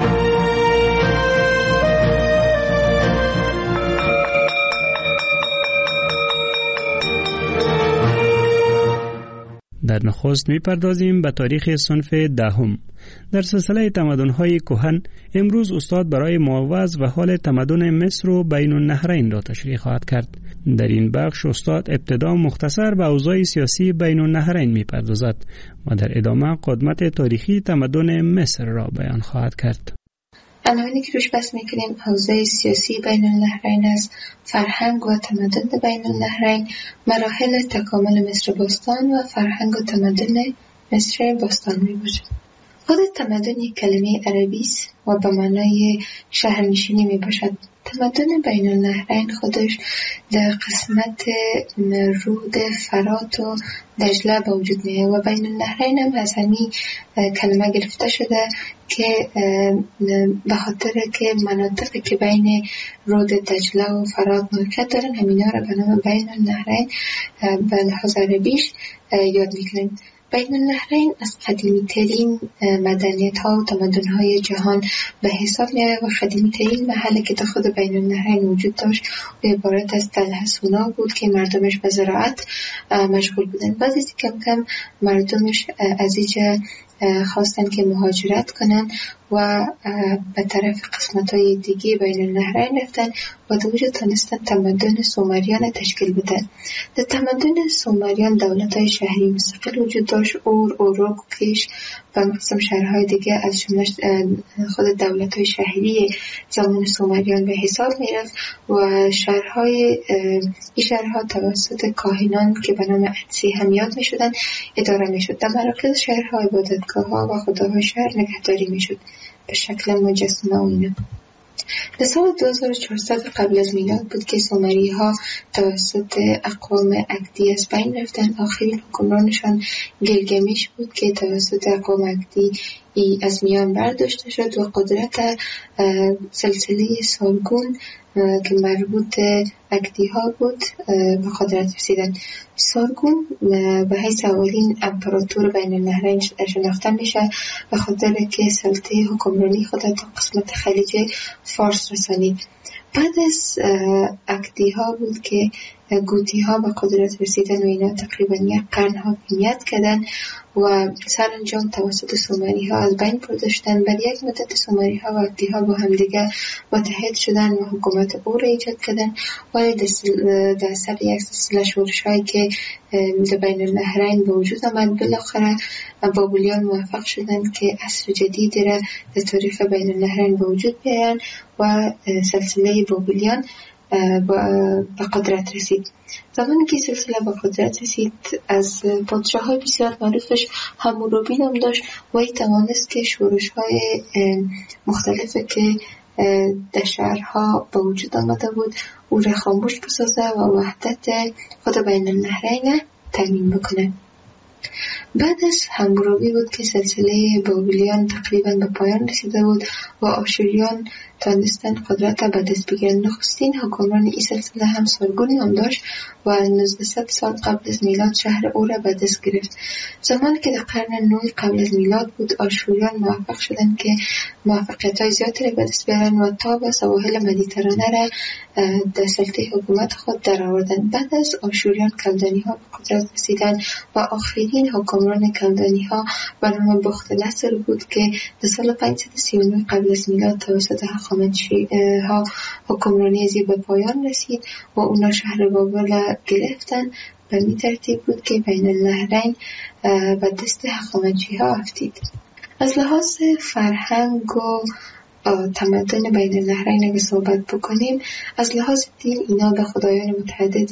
در نخست می‌پردازیم به تاریخ صنف دهم. در سلسله تمدن‌های کهن امروز استاد برای معوض و حال تمدن مصر و بین النهرین را تشریح خواهد کرد. در این بخش استاد ابتدا مختصر به اوضاع سیاسی بین النهرین می‌پردازد و در ادامه قدمت تاریخی تمدن مصر را بیان خواهد کرد. عناوینی که روش بحث میکنیم حوزه سیاسی بین النهرین است، فرهنگ و تمدن بین النهرین، مراحل تکامل مصر باستان و فرهنگ و تمدن مصر باستان می باشد. خود تمدن یک کلمه عربی است و به معنای شهرنشینی می باشد. تمدن بین النهرین خودش در قسمت رود فرات و دجله به وجود میه و بین النهرین هم از همین کلمه گرفته شده که به خاطر که مناطقی که بین رود دجله و فرات موقعیت دارن همینا را به نام بین النهرین به لحاظ عربیش یاد میکنیم. بین النهرین از قدیمی ترین مدنیت ها و تمدن های جهان به حساب میاد و قدیمی ترین محلی که تا خود بین النهرین وجود داشت و عبارت از تل حصونا بود که مردمش به زراعت مشغول بودن. بعد از کم کم مردمش از اینجا خواستن که مهاجرت کنن و به طرف قسمت های دیگه بین النهرین رفتن و در وجود تانستن تمدن سومریان تشکیل بدن. در تمدن سومریان دولت های شهری مستقل وجود داشت، اور، اوروک و کیش و قسم شهرهای دیگه از جمله خود دولت های شهری زمان سومریان به حساب می رفت و شهرهای این شهرها توسط کاهنان که به نام اتسی هم یاد می شدن اداره می شد. در مراکز شهرها عبادتگاه ها و خداهای شهر نگهداری می شد به شکل مجسمه و اینا. در سال دو هزار و چهارصد قبل از میلاد بود که سومری ها توسط اقوام اکدی از بین رفتن. آخرین حکمرانشان گلگمش بود که توسط اقوام اکدی ای از میان برداشته شد و قدرت سلسله سارگون که مربوط اکدی ها بود به قدرت رسیدن. سارگون به حیث اولین امپراتور بین النهرین شناخته میشه به خاطر که سلطه حکمرانی خود تا قسمت خلیج فارس رسانید. بعد از اکدی ها بود که گوتی ها به قدرت رسیدن و اینا تقریبا یک قرن حاکمیت کردن و سرانجام توسط سومری ها از بین برده شدن. بعد یک مدت سومری ها و اکدی ها با هم دیگه متحد شدن و حکومت او را ایجاد کردن، ولی در اثر یک سلسله شورش هایی که در بین النهرین به وجود آمد بالاخره بابلیان موفق شدن که عصر جدیدی را در تاریخ بین النهرین به وجود بیارن و سلسله بابلیان به قدرت رسید. زمانی که سلسله به قدرت رسید از پادشاه های بسیار معروفش حمورابی نام داشت و ای توانست که شورش های مختلفه که در شهرها به وجود آمده بود او را خاموش بسازه و وحدت خود بین النهرین تامین بکنه. بعد از حمورابی بود که سلسله بابلیان تقریبا به پایان رسیده بود و آشوریان تانستن قدرت به دست بگیرن. نخستین حکمران این سلسله هم سارگون نام داشت و نوزده سال قبل از میلاد شهر او را به دست گرفت. زمانی که در قرن نه قبل از میلاد بود آشوریان موفق شدند که موفقیت‌های زیادی را به دست بیارن و تا به سواحل مدیترانه را در سلطه حکومت خود درآوردند. بعد از آشوریان کلدانی ها به قدرت رسیدند و آخرین حکمران کلدانی ها به نام بختنصر بود که در سال پانصد و سی و نه قبل از میلاد توسط هخامنشی ها حکمرانی ازی به پایان رسید و اونا شهر بابل گرفتن. به این ترتیب بود که بین النهرین به دست هخامنشی ها افتید. از لحاظ فرهنگ و تمدن بین النهرین اگه صحبت بکنیم، از لحاظ دین اینا به خدایان متعدد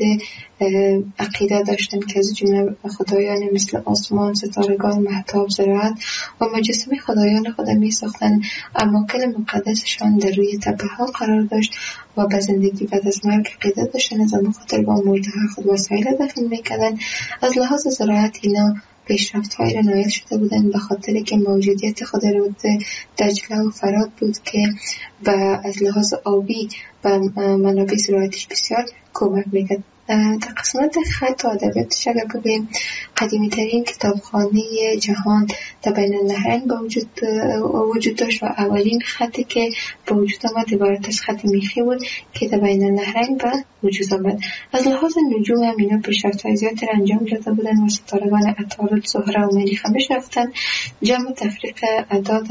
عقیده داشتن که از جمله خدایان مثل آسمان، ستارگان، مهتاب، زراعت و مجسمه خدایان خود می ساختن. اماکن مقدسشان در روی تپه ها قرار داشت و به زندگی بعد از مرگ عقیده داشتن، از بخاطر با مرده خود وسایل دفن میکردن. از لحاظ زراعت اینا پیشرفت های را نایل شده بودند به خاطر که موجودیت خود رود دجله و فرات بود که به از لحاظ آبی و منابع زراعتیش بسیار کمک میکرد. در قسمت خط و ادبیاتش اگر بگوییم، قدیمی ترین کتابخانه جهان در بین النهرین با وجود وجود داشت و اولین خطی که با وجود آمد عبارت از خط میخی بود که در بین النهرین به وجود آمد. از لحاظ نجوم هم اینا پیشرفت‌های زیادی را انجام داده بودن و ستارگان عطارد، زهره و مریخ هم رفتن. جمع تفریق اعداد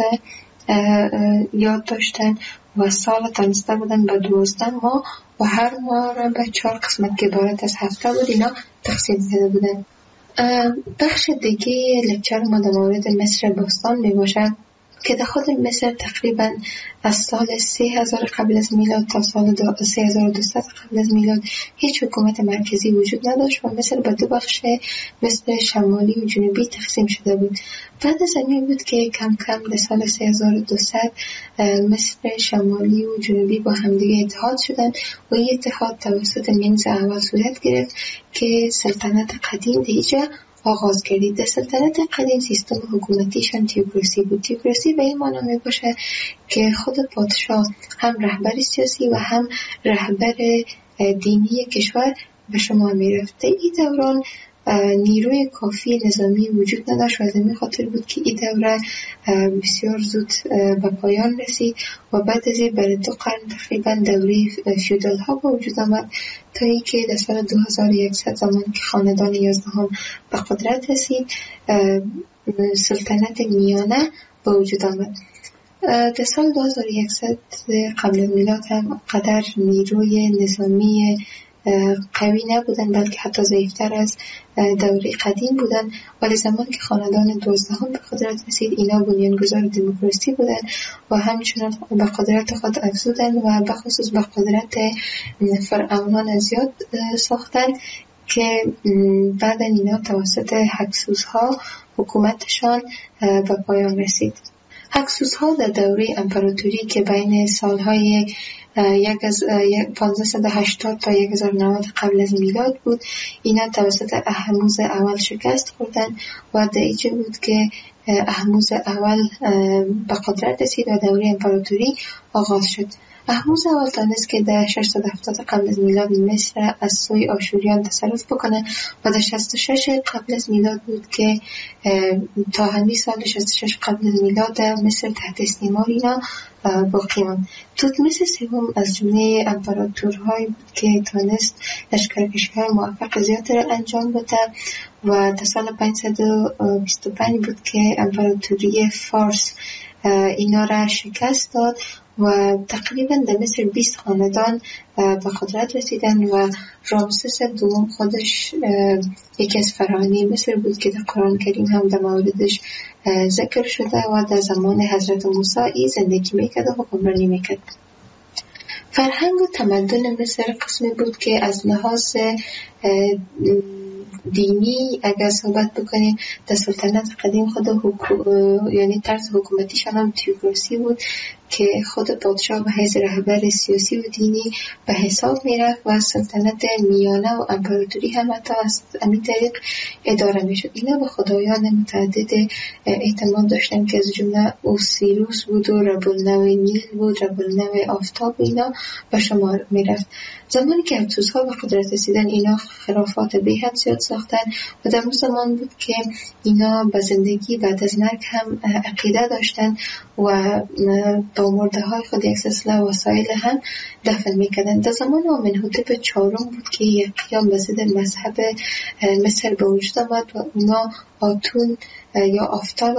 یاد داشتن و سال تانسته بودن به دوازده ماه و هر ماه را به چهار قسمت که عبارت از هفته بود اینا تقسیم کرده بودن. بخش دیگه لکچر ما در مورد مصر باستان می باشد. که در خود مصر تقریبا از سال سه هزار قبل از میلاد تا سال سه هزار و دویست قبل از میلاد هیچ حکومت مرکزی وجود نداشت و مصر به دو بخش مصر شمالی و جنوبی تقسیم شده بود. بعد از این بود که کم کم در سال سه هزار و دویست مصر شمالی و جنوبی با همدیگه اتحاد شدند و این اتحاد توسط منز اول صورت گرفت که سلطنت قدیم دیجا آغاز کردید. در سلطنت قدیم سیستم حکومتیشان تیوکراسی بود. تیوکراسی به این معنی می باشه که خود پادشاه هم رهبر سیاسی و هم رهبر دینی کشور به شما می رفت. این دوران نیروی کافی نظامی وجود نداشت و از این خاطر بود که این دوره بسیار زود به پایان رسید و بعد از این برای دو قرن تقریبا دوره فیودال ها به وجود آمد تا ای که در سال دو هزار و یکصد زمان که خاندان یازدهم به قدرت رسید سلطنت میانه به وجود آمد. در سال دو هزار و یکصد قبل از میلاد هم قدر نیروی نظامی قوی نبودن بلکه حتی ضعیفتر از دوره قدیم بودن، ولی زمان که خاندان دوازدهم به قدرت رسید اینا بنیانگذار دموکراسی بودن و همچنان به قدرت خود افزودن و به خصوص به قدرت فرعونان زیاد ساختن که بعد اینا توسط هکسوس‌ها حکومتشان به پایان رسید. هکسوس‌ها در دوره امپراتوری که بین سالهای پانزده و هشتاد تا هزار و نود قبل از میلاد بود، اینا توسط اهموز اول شکست خوردن و در اینجا بود که اهموز اول به قدرت رسید و دوره امپراتوری آغاز شد. اهموز اول دانست که در ششصد و هفتاد قبل از میلاد مصر از سوی آشوریان تصرف بکنه و در شصت و شش قبل از میلاد بود که تا همین سال شصت و شش قبل از میلاد مصر تحت استعمار اینا باقی ماند. توتمیس سوم از جمله امپراتورهایی بود که تانست لشکرکشی‌های موفق زیاد را انجام بده و در سال پانصد و بیست و پنج بود که امپراتوری فارس اینا را شکست داد و تقریبا در مصر بیست خاندان به قدرت رسیدن و رامسس دوم خودش یکی از فرعونی مصر بود که در قرآن کریم هم در موردش ذکر شده و در زمان حضرت موسی ای زندگی میکرد و حکمرانی میکرد. فرهنگ و تمدن مصر قسمی بود که از لحاظ دینی اگر صحبت بکنیم در سلطنت قدیم خود حکو... یعنی طرز حکومتیشان هم تیوکراسی بود که خود پادشاه به حیث رهبر سیاسی و دینی به حساب میرفت و سلطنت میانه و امپراتوری هم حتی از همین طریق اداره میشد. اینا به خدایان متعدد اعتماد داشتن که از جمله اوسیروس بود و رب النوع نیل بود، رب النوع آفتاب و اینا به شمار میرفت. زمانی که هکسوس‌ها به قدرت رسیدن اینا خرافات به حد زیاد ساختن و در اون زمان بود که اینا به زندگی بعد از مرگ هم عقیده داشتن و با مرده های خود یک سلسله وسایل هم دفن میکردن. در زمان آمنحوتپ چهارم بود که یک قیام به ضد مذهب مصر به وجود آمد و اونا آتون یا آفتاب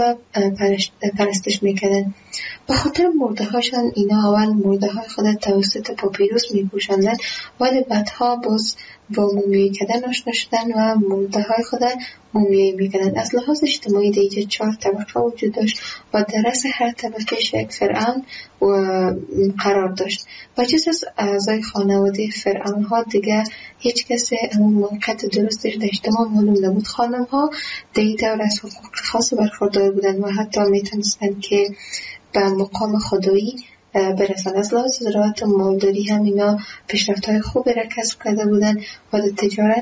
پرستش میکردن. به خاطر مرده هاشان اینا اول مرده های خود توسط پاپیروس میپوشاندن ولی بعدها باز با مومیایی کردن آشنا شدن و مرده های خود مومیایی میکردن. از لحاظ اجتماعی دیگه چهار طبقه وجود داشت و در رأس هر طبقه یک فرعون و قرار داشت و جز از اعضای خانواده فرعون ها دیگه هیچ کسی همون موقعیت درستش در اجتماع معلوم نبود. خانم ها دیگه دور از حقوق خاص برخوردار بودن و حتی میتونستن که به مقام خدایی برسن. از لحاظ زراعت و مالداری هم اینا پیشرفت‌های خوبی را کسب کرده بودن و در تجارت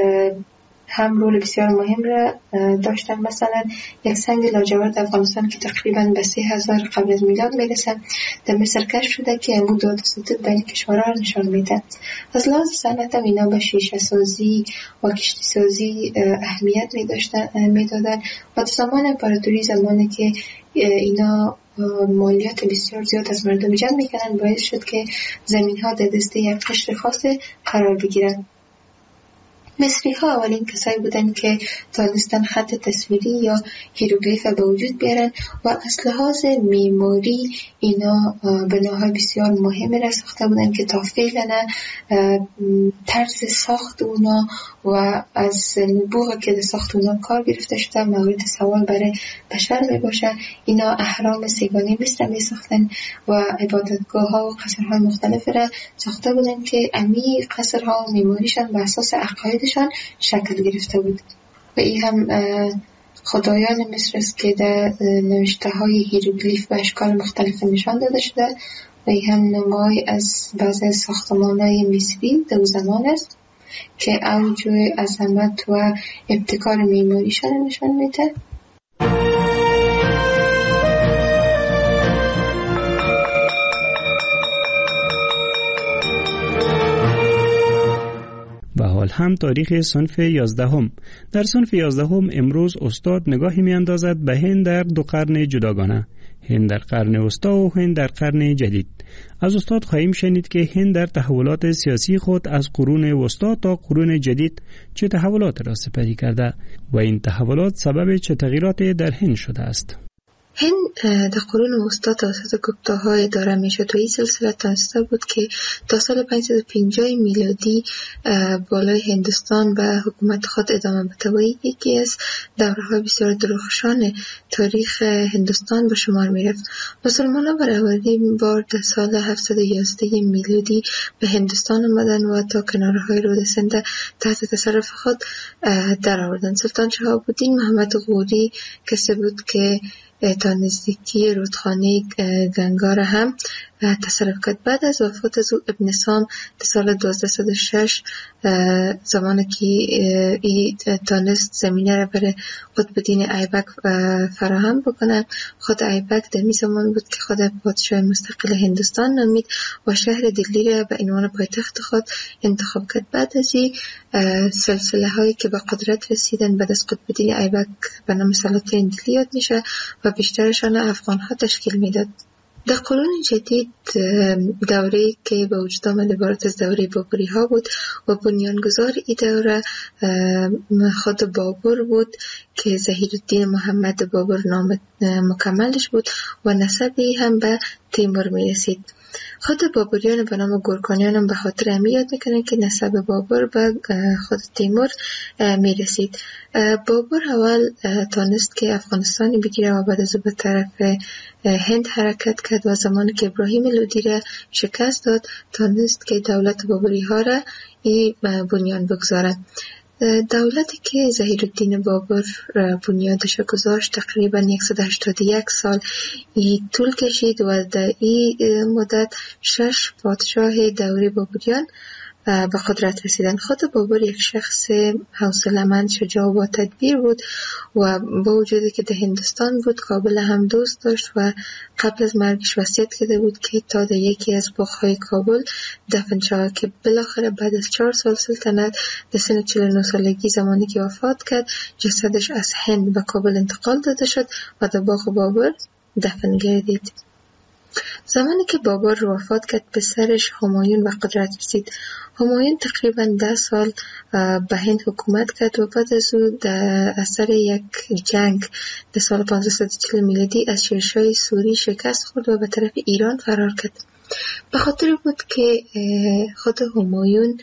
هم رول بسیار مهم را داشتن. مثلا یک سنگ لاجورد افغانستان که تقریبا به سه هزار قبل از میلاد میرسه در مصر کشف شده که امو داد ستود بین کشورها نشان میده. از لحاظ صنعت هم اینا به شیشه سازی و کشتی سازی اهمیت میداشتن میدادن و زمان امپراتوری زمانی که اینا مالیات بسیار زیاد از مردم جمع میکنن باعث شد که زمین ها در دست یک قشر خاص قرار بگیرن. مصری ها اولین کسایی بودن که تانستن خط تصویری یا هیروگلیف به وجود بیارن و از لحاظ معماری اینا بناهای بسیار مهمی را ساخته بودن که تا فعلا طرز ساخت اونا و از نبوغ که در ساخت اونا کار گرفته شده مورد سوال برای بشر می باشه. اینا اهرام سیگانی مصر می ساختن و عبادتگاه ها و قصرهای مختلف را ساخته بودن که امی قصرها و معماریشان بر اساس عقایدشان شکل گرفته بود و این هم خدایان مصر است که در نوشته های هیروگلیف به اشکال مختلف نشان داده شده و این هم نمای از بعضی ساختمان های مصری در زمان است که اوج عظمت و ابتکار معماریشان نشان میده. و حال هم تاریخ صنف یازدهم. در صنف یازدهم امروز استاد نگاهی می اندازد به هند در دو قرن جداگانه، هند در قرن وسطی و هند در قرن جدید. از استاد خواهیم شنید که هند در تحولات سیاسی خود از قرون وسطی تا قرون جدید چه تحولات را سپری کرده و این تحولات سبب چه تغییراتی در هند شده است. هند در قرون وسطی توسط گپتاها اداره میشد و این سلسله تانسته بود که تا سال پانصد و پنجاه میلادی بالای هندوستان به حکومت خود ادامه بده و یکی از دوره‌های بسیار درخشان تاریخ هندوستان به شمار میرفت. مسلمانان برای اولین بار در سال هفتصد و یازده میلادی به هندوستان آمدن و تا کنارهای رود سند تحت تصرف خود درآوردند. سلطان شهاب‌الدین محمد غوری کسی بود که تا نزدیکی رودخانه گنگا را هم تصرف کرد. بعد از وفات از او ابن سام در سال دوازده و شش زمانی که ای تانست زمینه را برای قطب‌الدین ایبک فراهم بکنه، خود ایبک در می زمان بود که خود پادشاه مستقل هندوستان نامید و شهر دلی را به عنوان پایتخت خود انتخاب کرد. بعد از این سلسله هایی که به قدرت رسیدن بعد از قطب‌الدین ایبک به نام سلاطین دلی یاد میشه و بیشترشان افغان ها تشکیل میداد. در قرون جدید دوره‌ای که به وجود آمد عبارت از دوره بابری ها بود و بنیانگذار این دوره خود بابر بود که ظهیرالدین محمد بابر نام مکملش بود و نسبی هم به تیمور می رسید. خود بابریان به نام گورکانیان هم به خاطر همی یاد میکنن که نسب بابر به خود تیمور می رسید. بابر اول تانست که افغانستانی بگیره و بعد از به طرف هند حرکت کرد و زمانی که ابراهیم لودی را شکست داد تانست که دولت بابری ها را ای بنیان بگذاره. دولتی که ظهیرالدین بابر بنیادش گذاشت تقریبا صد و هشتاد و یک سال ای طول کشید و در این مدت شش پادشاه دوره بابریان به قدرت رسیدن. خود بابر یک شخص حوصله‌مند، شجاع و با تدبیر بود و با وجودی که در هندوستان بود کابل هم دوست داشت و قبل از مرگش وصیت کرده بود که تا در یکی از باغ‌های کابل دفن شود که بالاخره بعد از چهار سال سلطنت در سن چهل و نه سالگی زمانی که وفات کرد جسدش از هند به کابل انتقال داده شد و در باغ بابر دفن گردید. زمانی که بابر وفات کرد پسرش همایون به قدرت رسید. همایون تقریبا ده سال به هند حکومت کرد و بعد از او در اثر یک جنگ در سال پانصد و چهل میلادی از شیرشاه سوری شکست خورد و به طرف ایران فرار کرد. به خاطر بود که خود همایون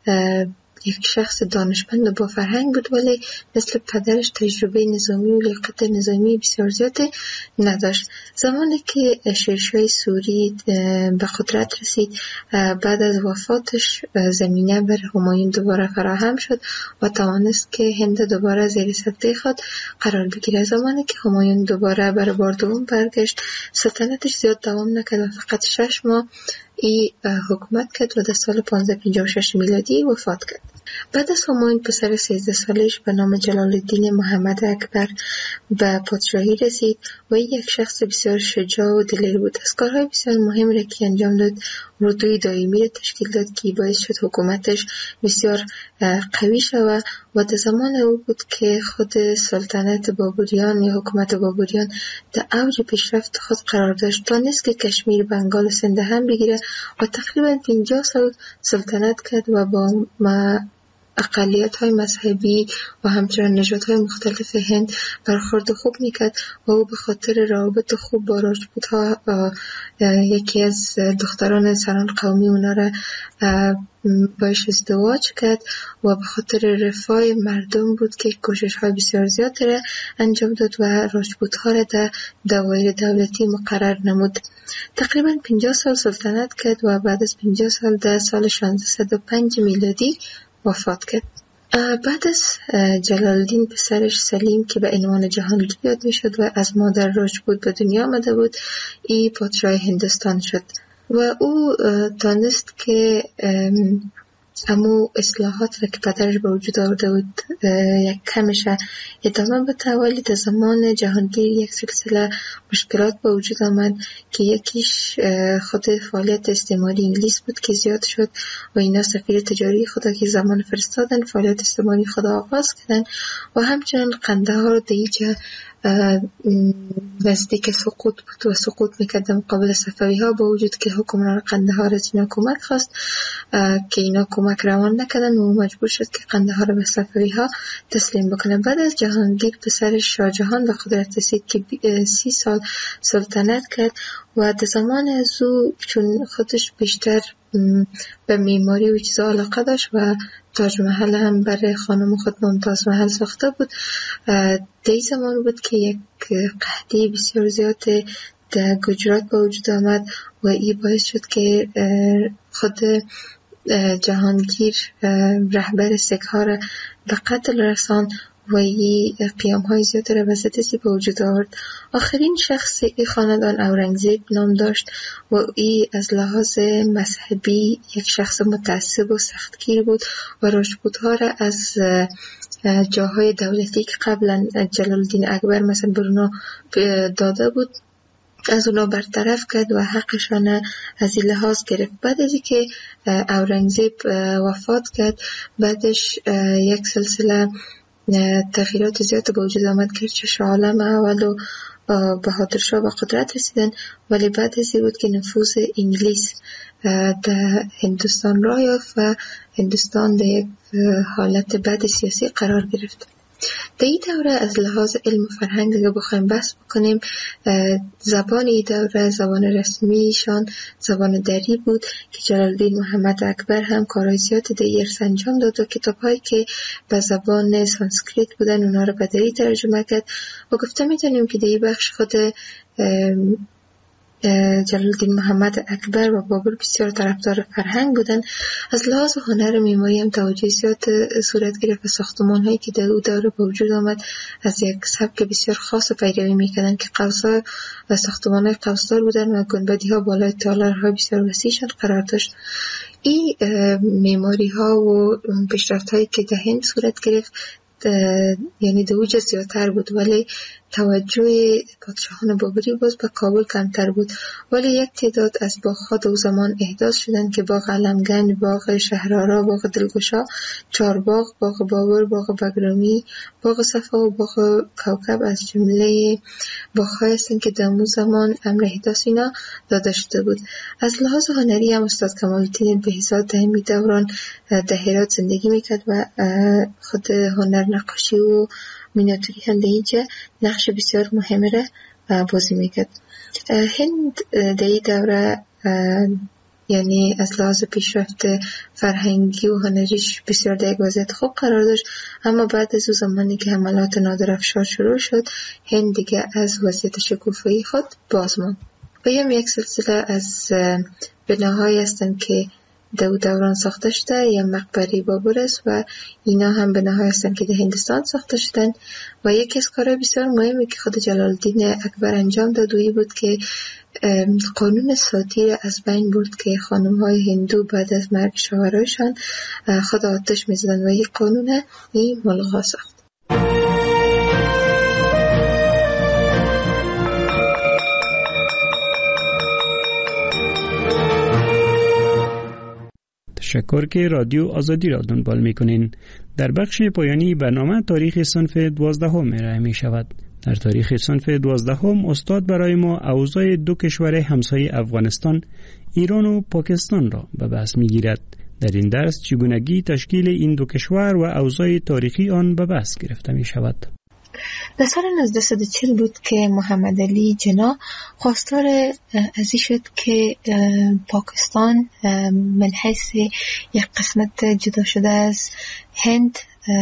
یک شخص دانشمند و با فرهنگ بود ولی مثل پدرش تجربه نظامی و لیاقت نظامی بسیار زیاد نداشت. زمانی که شیرشاه سوری به قدرت رسید بعد از وفاتش زمینه بر همایون دوباره فراهم شد و توانست که هند دوباره زیر سلطه خود قرار بگیره. زمانی که همایون دوباره برای بار دوم برگشت سلطنتش زیاد دوام نکرد و فقط شش ماه ای حکومت کرد و در سال پانصد و پنجاه و شش میلادی وفات کرد. بعد از همایون پسر سیزده سالش به نام جلال الدین محمد اکبر به پادشاهی رسید و یک شخص بسیار شجاع و دلیر بود. از کارهای بسیار مهم را که انجام داد اردوی دائمی را تشکیل داد که باعث شد حکومتش بسیار قوی شود و در زمان او بود که خود سلطنت بابریان یا حکومت بابریان در اوج پیشرفت خود قرار داشت. تانست که کشمیر، بنگال و سند هم بگیره و تقریبا پنجاه سال سلطنت کرد و با اقلیت های مذهبی و همچنین نژادهای مختلف هند برخورد خوب میکرد و او به خاطر روابط خوب با راجپوت ها یکی از دختران سران قومی اونا را باش ازدواج کرد و به خاطر رفاه مردم بود که کوشش های بسیار زیاد را انجام داد و راجپوت ها را در دوایر دولتی مقرر نمود. تقریبا پنجاه سال سلطنت کرد و بعد از پنجاه سال در سال شانزده و پنج میلادی وفات کرد. بعد از جلال الدین پسرش سلیم که به عنوان جهانگیر یاد میشد و از مادر راجپوت به دنیا آمده بود، ای پادشاه هندوستان شد و او دانست که امو اصلاحات را که پدرش به وجود آورده بود یک کمش ادامه بده، ولی در زمان جهانگیر یک سلسله مشکلات به وجود آمد که یکیش خود فعالیت استعماری انگلیس بود که زیاد شد و اینا سفیر تجاری خدا که زمان فرستادن فعالیت استعماری خدا آغاز کردن و همچنین قندهار در اینجا نزدیک سقوط بود و سقوط میکرد مقابل صفوی ها، با وجود که حکمران قندهار از اینا کمک خواست که اینا کمک روان نکردن و مجبور شد که قندهار به صفوی ها تسلیم بکنه. بعد از جهانگیر پسر شاه جهان به قدرت رسید که سی سال سلطنت کرد و در زمان از او چون خودش بیشتر به معماری و چیزا علاقه داشت و تاج محل هم برای خانم خود ممتاز محل ساخته بود، در زمان بود که یک قحطی بسیار زیاد در گجرات به وجود آمد و این باعث شد که خود جهانگیر رهبر سیک ها را به قتل رساند و این قیام های زیاد را به ضد به وجود آورد. آخرین شخص این خاندان اورنگزیب نام داشت و این از لحاظ مذهبی یک شخص متعصب و سختگیر بود و راجپوت ها را از جاهای دولتی که قبلا جلال الدین اکبر مثلا برنا داده بود از اونا برطرف کرد و حقشان از این لحاظ گرفت. بعد از اینکه اورنگزیب وفات کرد، بعدش یک سلسله تغییرات زیاد به وجود آمد که چه عالم اول و بهادر شاه به قدرت رسیدن، ولی بعد از این بود که نفوذ انگلیس در هندوستان راه یافت و هندوستان در یک حالت بد سیاسی قرار گرفت. در این دوره از لحاظ علم و فرهنگ اگه بخوایم بحث بکنیم، زبان این دوره زبان رسمیشان زبان دری بود که جلال الدین محمد اکبر هم کارهای زیاد در ارث انجام داد و کتاب‌هایی که به زبان سانسکریت بودن اونا رو به دری ترجمه کرد و گفته میتونیم که در این بخش خود جلال الدین محمد اکبر و بابر بسیار طرفدار فرهنگ بودن. از لحاظ هنر معماری هم توجه زیاد صورت گرفت و ساختمان هایی که در او دوره به وجود آمد از یک سبک بسیار خاص و پیروی میکردن که قوس‌ها و ساختمان های قوسدار بودن و گنبدی ها بالای تالارهای بسیار وسیعشان قرار داشت. این معماری ها و پیشرفت هایی که در هند صورت گرفت یعنی در اوج زیادتر بود، ولی توجه پادشاهان بابری باز به کابل کمتر بود. ولی یک تعداد از باغ‌ها در زمان احداث شدند که باغ علمگنج، باغ شهرآرا، باغ دلگشا، چار باغ، باغ بابر، باغ بگرامی، باغ صفا و باغ کوکب از جمله باغ‌هایی هستند که در اون زمان امر احداث اینا داده شده بود. از لحاظ هنری هم استاد کمال‌الدین بهزاد در همین دوران در هرات زندگی میکرد و خود هنر نقاشی و مینیاتوری هم در اینجا نقش بسیار مهمه را بازی میکرد. هند در این دوره یعنی از لحاظ پیشرفت فرهنگی و هنریش بسیار در یک وضعیت خوب قرار داشت، اما بعد از اون زمانی که حملات نادرافشار شروع شد، هند دیگه از وضعیت شکوفایی خود باز ماند. و یک سلسله از بناهایی هستند که در دوران ساخته شده، یا مقبره بابر است و اینا هم بناهایی هستند که در هندوستان ساخته شدن. و یکی از کارهای بسیار مهمی که خود جلال الدین اکبر انجام داد و بود که قانون ساتی از بین برد که خانم های هندو بعد از مرگ شوهرایشان خود آتش می‌زدند و یک قانون این ملغا ساخت. تشکر که رادیو آزادی را دنبال میکنین. در بخش پایانی برنامه تاریخ صنف دوازدهم ارائه می شود. در تاریخ صنف دوازدهم استاد برای ما اوضاع دو کشور همسایه افغانستان، ایران و پاکستان را به بحث می گیرد. در این درس چگونگی تشکیل این دو کشور و اوضاع تاریخی آن به بحث گرفته می شود. در سال نوزده و چهل بود که محمد علی جنا خواستار ازی شد که پاکستان من حیث یک قسمت جدا شده از هند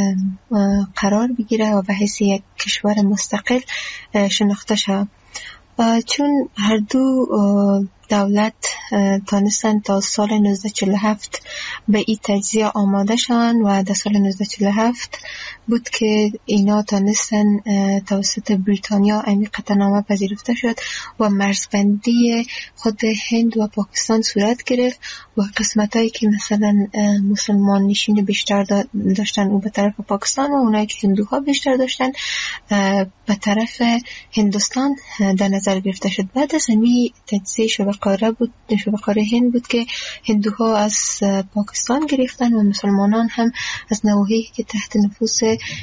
قرار بگیره و به حیث یک کشور مستقل شناخته شود، چون هر دو دولت تانستن تا سال نوزده و چهل و هفت به این تجزیه آماده شدن و در سال نوزده و چهل و هفت بود که اینا تانستن توسط بریتانیا این قطعنامه پذیرفته شد و مرزبندی خود هند و پاکستان صورت گرفت و قسمتایی که مثلا مسلمان نشین بیشتر داشتن او به طرف پاکستان و اونایی که هندوها بیشتر داشتن به طرف هندوستان در نظر گرفته شد. بعد از همین تجزیه شبه قاره بود شبه قاره هند بود که هندوها از پاکستان گرفتن و مسلمانان هم از نواحی که تحت نفوذ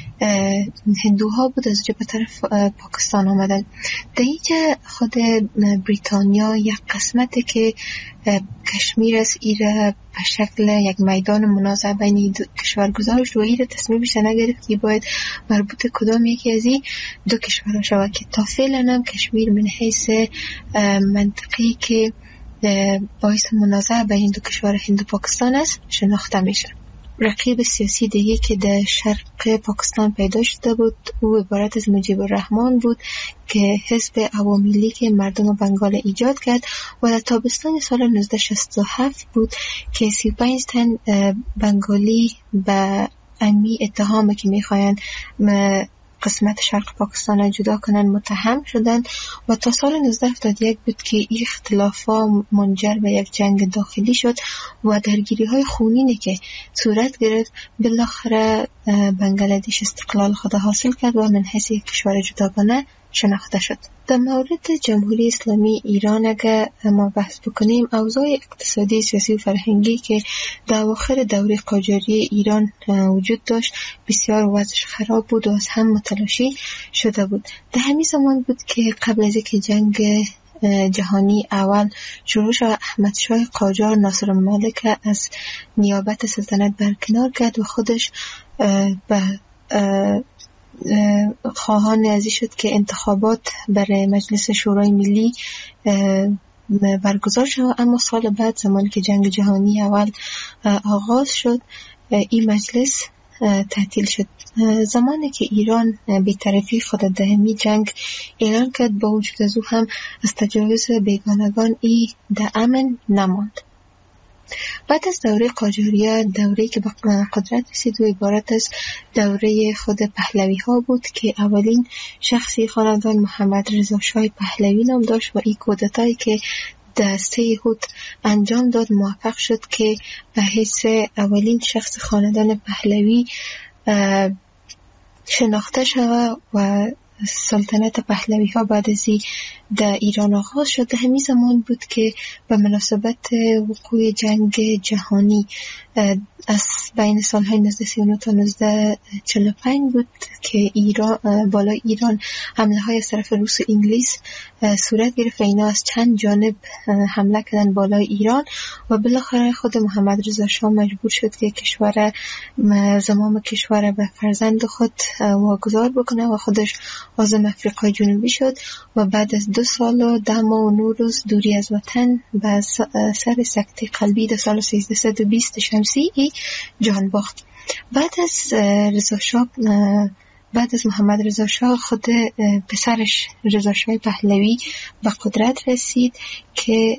هندوها بود از جبه طرف پاکستان آمدن. در اینجا خود بریتانیا یک قسمت که کشمیر از ایره به شکل یک میدان منازعه بین دو کشور گذاشت و ایره تصمیمش نگرفت که باید مربوط کدام یکی از این دو کشورها شود که تا فعلا هم کشمیر من حیث منطقی که باعث منازعه بین دو کشور هند و پاکستان است شناخته میشه. رقیب سیاسی دیگه که در شرق پاکستان پیدا شده بود او عبارت از مجیب الرحمن بود که حزب عوامی لیگ مردم بنگال ایجاد کرد و در تابستان سال نوزده و شصت و هفت بود که سی و پنج تن بنگالی به امی اتهام که میخواین قسمت شرق پاکستان را جدا کنن متهم شدند و تا سال نوزده و هفتاد و یک بود که این اختلافا منجر به یک جنگ داخلی شد و درگیری های خونینی که صورت گرفت بالاخره بنگلادش استقلال خود حاصل کرد و من حیث یک کشور جداگانه شناخته شد. در مورد جمهوری اسلامی ایران اگر ما بحث بکنیم اوضاع اقتصادی، سیاسی و فرهنگی که در اواخر دوره قاجاری ایران وجود داشت بسیار وضعش خراب بود و از هم متلاشی شده بود. در همین زمان بود که قبل از اینکه جنگ جهانی اول شروع شد احمد شاه قاجار ناصر الملک از نیابت سلطنت برکنار کرد و خودش به خواهان ازی شد که انتخابات برای مجلس شورای ملی برگزار شد، اما سال بعد زمانی که جنگ جهانی اول آغاز شد این مجلس تعطیل شد. زمانی که ایران بی‌طرفی خود در همین جنگ اعلان کرد با وجود از او هم از تجاوز بیگانگان ای در امن نماند. بعد از دوره قاجاریه دوره‌ای که به قدرت رسید و عبارت از دوره خود پهلوی ها بود که اولین شخصی خاندان محمد رضا شاه پهلوی نام داشت و این کودتایی که دسته هوت انجام داد موفق شد که به حیث اولین شخص خاندان پهلوی شناخته شود و سلطنت پهلوی ها بعد از این در ایران آغاز شد. همین زمان بود که به مناسبت وقوع جنگ جهانی از بین سالهای نوزده و سی و نه تا نوزده و چهل و پنج بود که ایران بالای ایران حمله های از طرف روس و انگلیس صورت گرفت و اینا از چند جانب حمله کردن بالای ایران و بالاخره خود محمد رضا شاه مجبور شد که کشور زمام کشور به فرزند خود واگذار بکنه و خودش عازم افریقای جنوبی شد و بعد از دو سال و ده ماه و نو روز دوری از وطن به سر سکته قلبی در سال سیزده و بیست شمسی جان باخت. بعد از رضا شاه بعد از محمد رضا شاه خود پسرش رضا شاه پهلوی به قدرت رسید که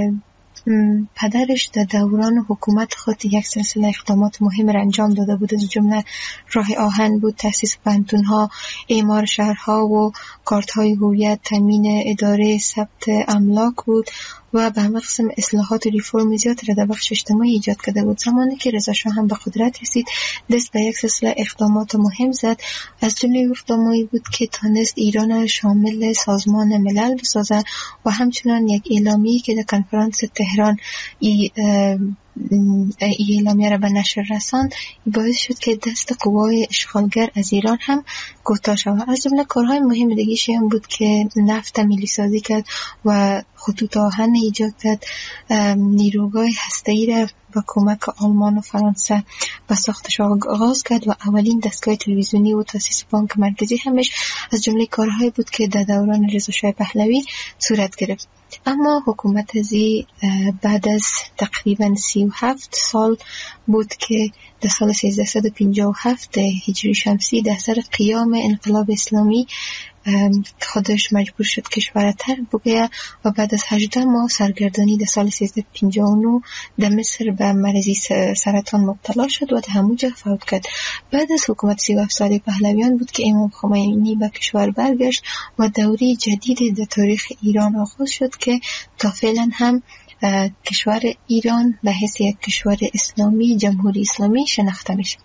پدرش در دوران حکومت خود یک سلسله اقدامات مهم را انجام داده بود، از جمله راه آهن بود، تأسیس بانتون‌ها، اعمار شهرها و کارت‌های هویت، تامین اداره ثبت املاک بود و به همه قسم اصلاحات و ریفرم زیاد را در بخش اجتماعی ایجاد کرده بود. زمانی که رضا شاه هم به قدرت رسید دست به یک سلسله اقدامات مهم زد، از جمله اقداماتی بود که تانست ایران شامل سازمان ملل بسازد و همچنان یک اعلامیه‌ای که در کنفرانس تهران ای اعلامیه را به نشر رساند باعث شد که دست قوای اشغالگر از ایران هم کوتاه شود. از جمله کارهای مهم دیگه هم بود که نفت ملی سازی کرد و خطوط آهن ایجاد کرد، نیروگاه هسته‌ای را با کمک آلمان و فرانسه به ساختش آغاز کرد و اولین دستگاه تلویزیونی و تاسیس بانک مرکزی همش از جمله کارهایی بود که در دوران رضا شاه پهلوی صورت گرفت. اما حکومت زی بعد از تقریبا سی و هفت سال بود که در سال سیزده و پنجاه و هفت هجری شمسی در سر قیام انقلاب اسلامی خودش مجبور شد کشور ترک بگیره و بعد از هجده ماه سرگردانی در سال سیزده و پنجاه و نه در مصر به مرضی سرطان مبتلا شد و در همونجا فوت کرد. بعد از حکومت سی و هفت ساله پهلویان بود که امام خمینی به کشور برگشت و دوره جدید در تاریخ ایران آغاز شد که تا فعلا هم کشور ایران به حیث یک کشور اسلامی جمهوری اسلامی شناخته میشه.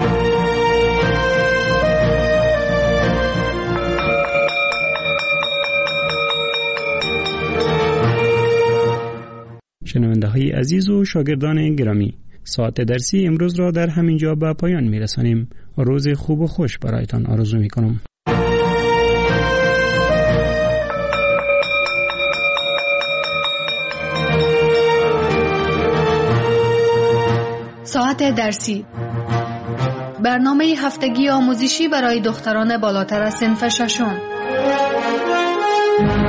شنونده های عزیز و شاگردان گرامی، ساعت درسی امروز را در همین جا به پایان می رسانیم. روز خوب و خوش برایتان آرزو می کنم. ساعت درسی، برنامه هفتگی آموزشی برای دختران بالاتر از صنف ششم.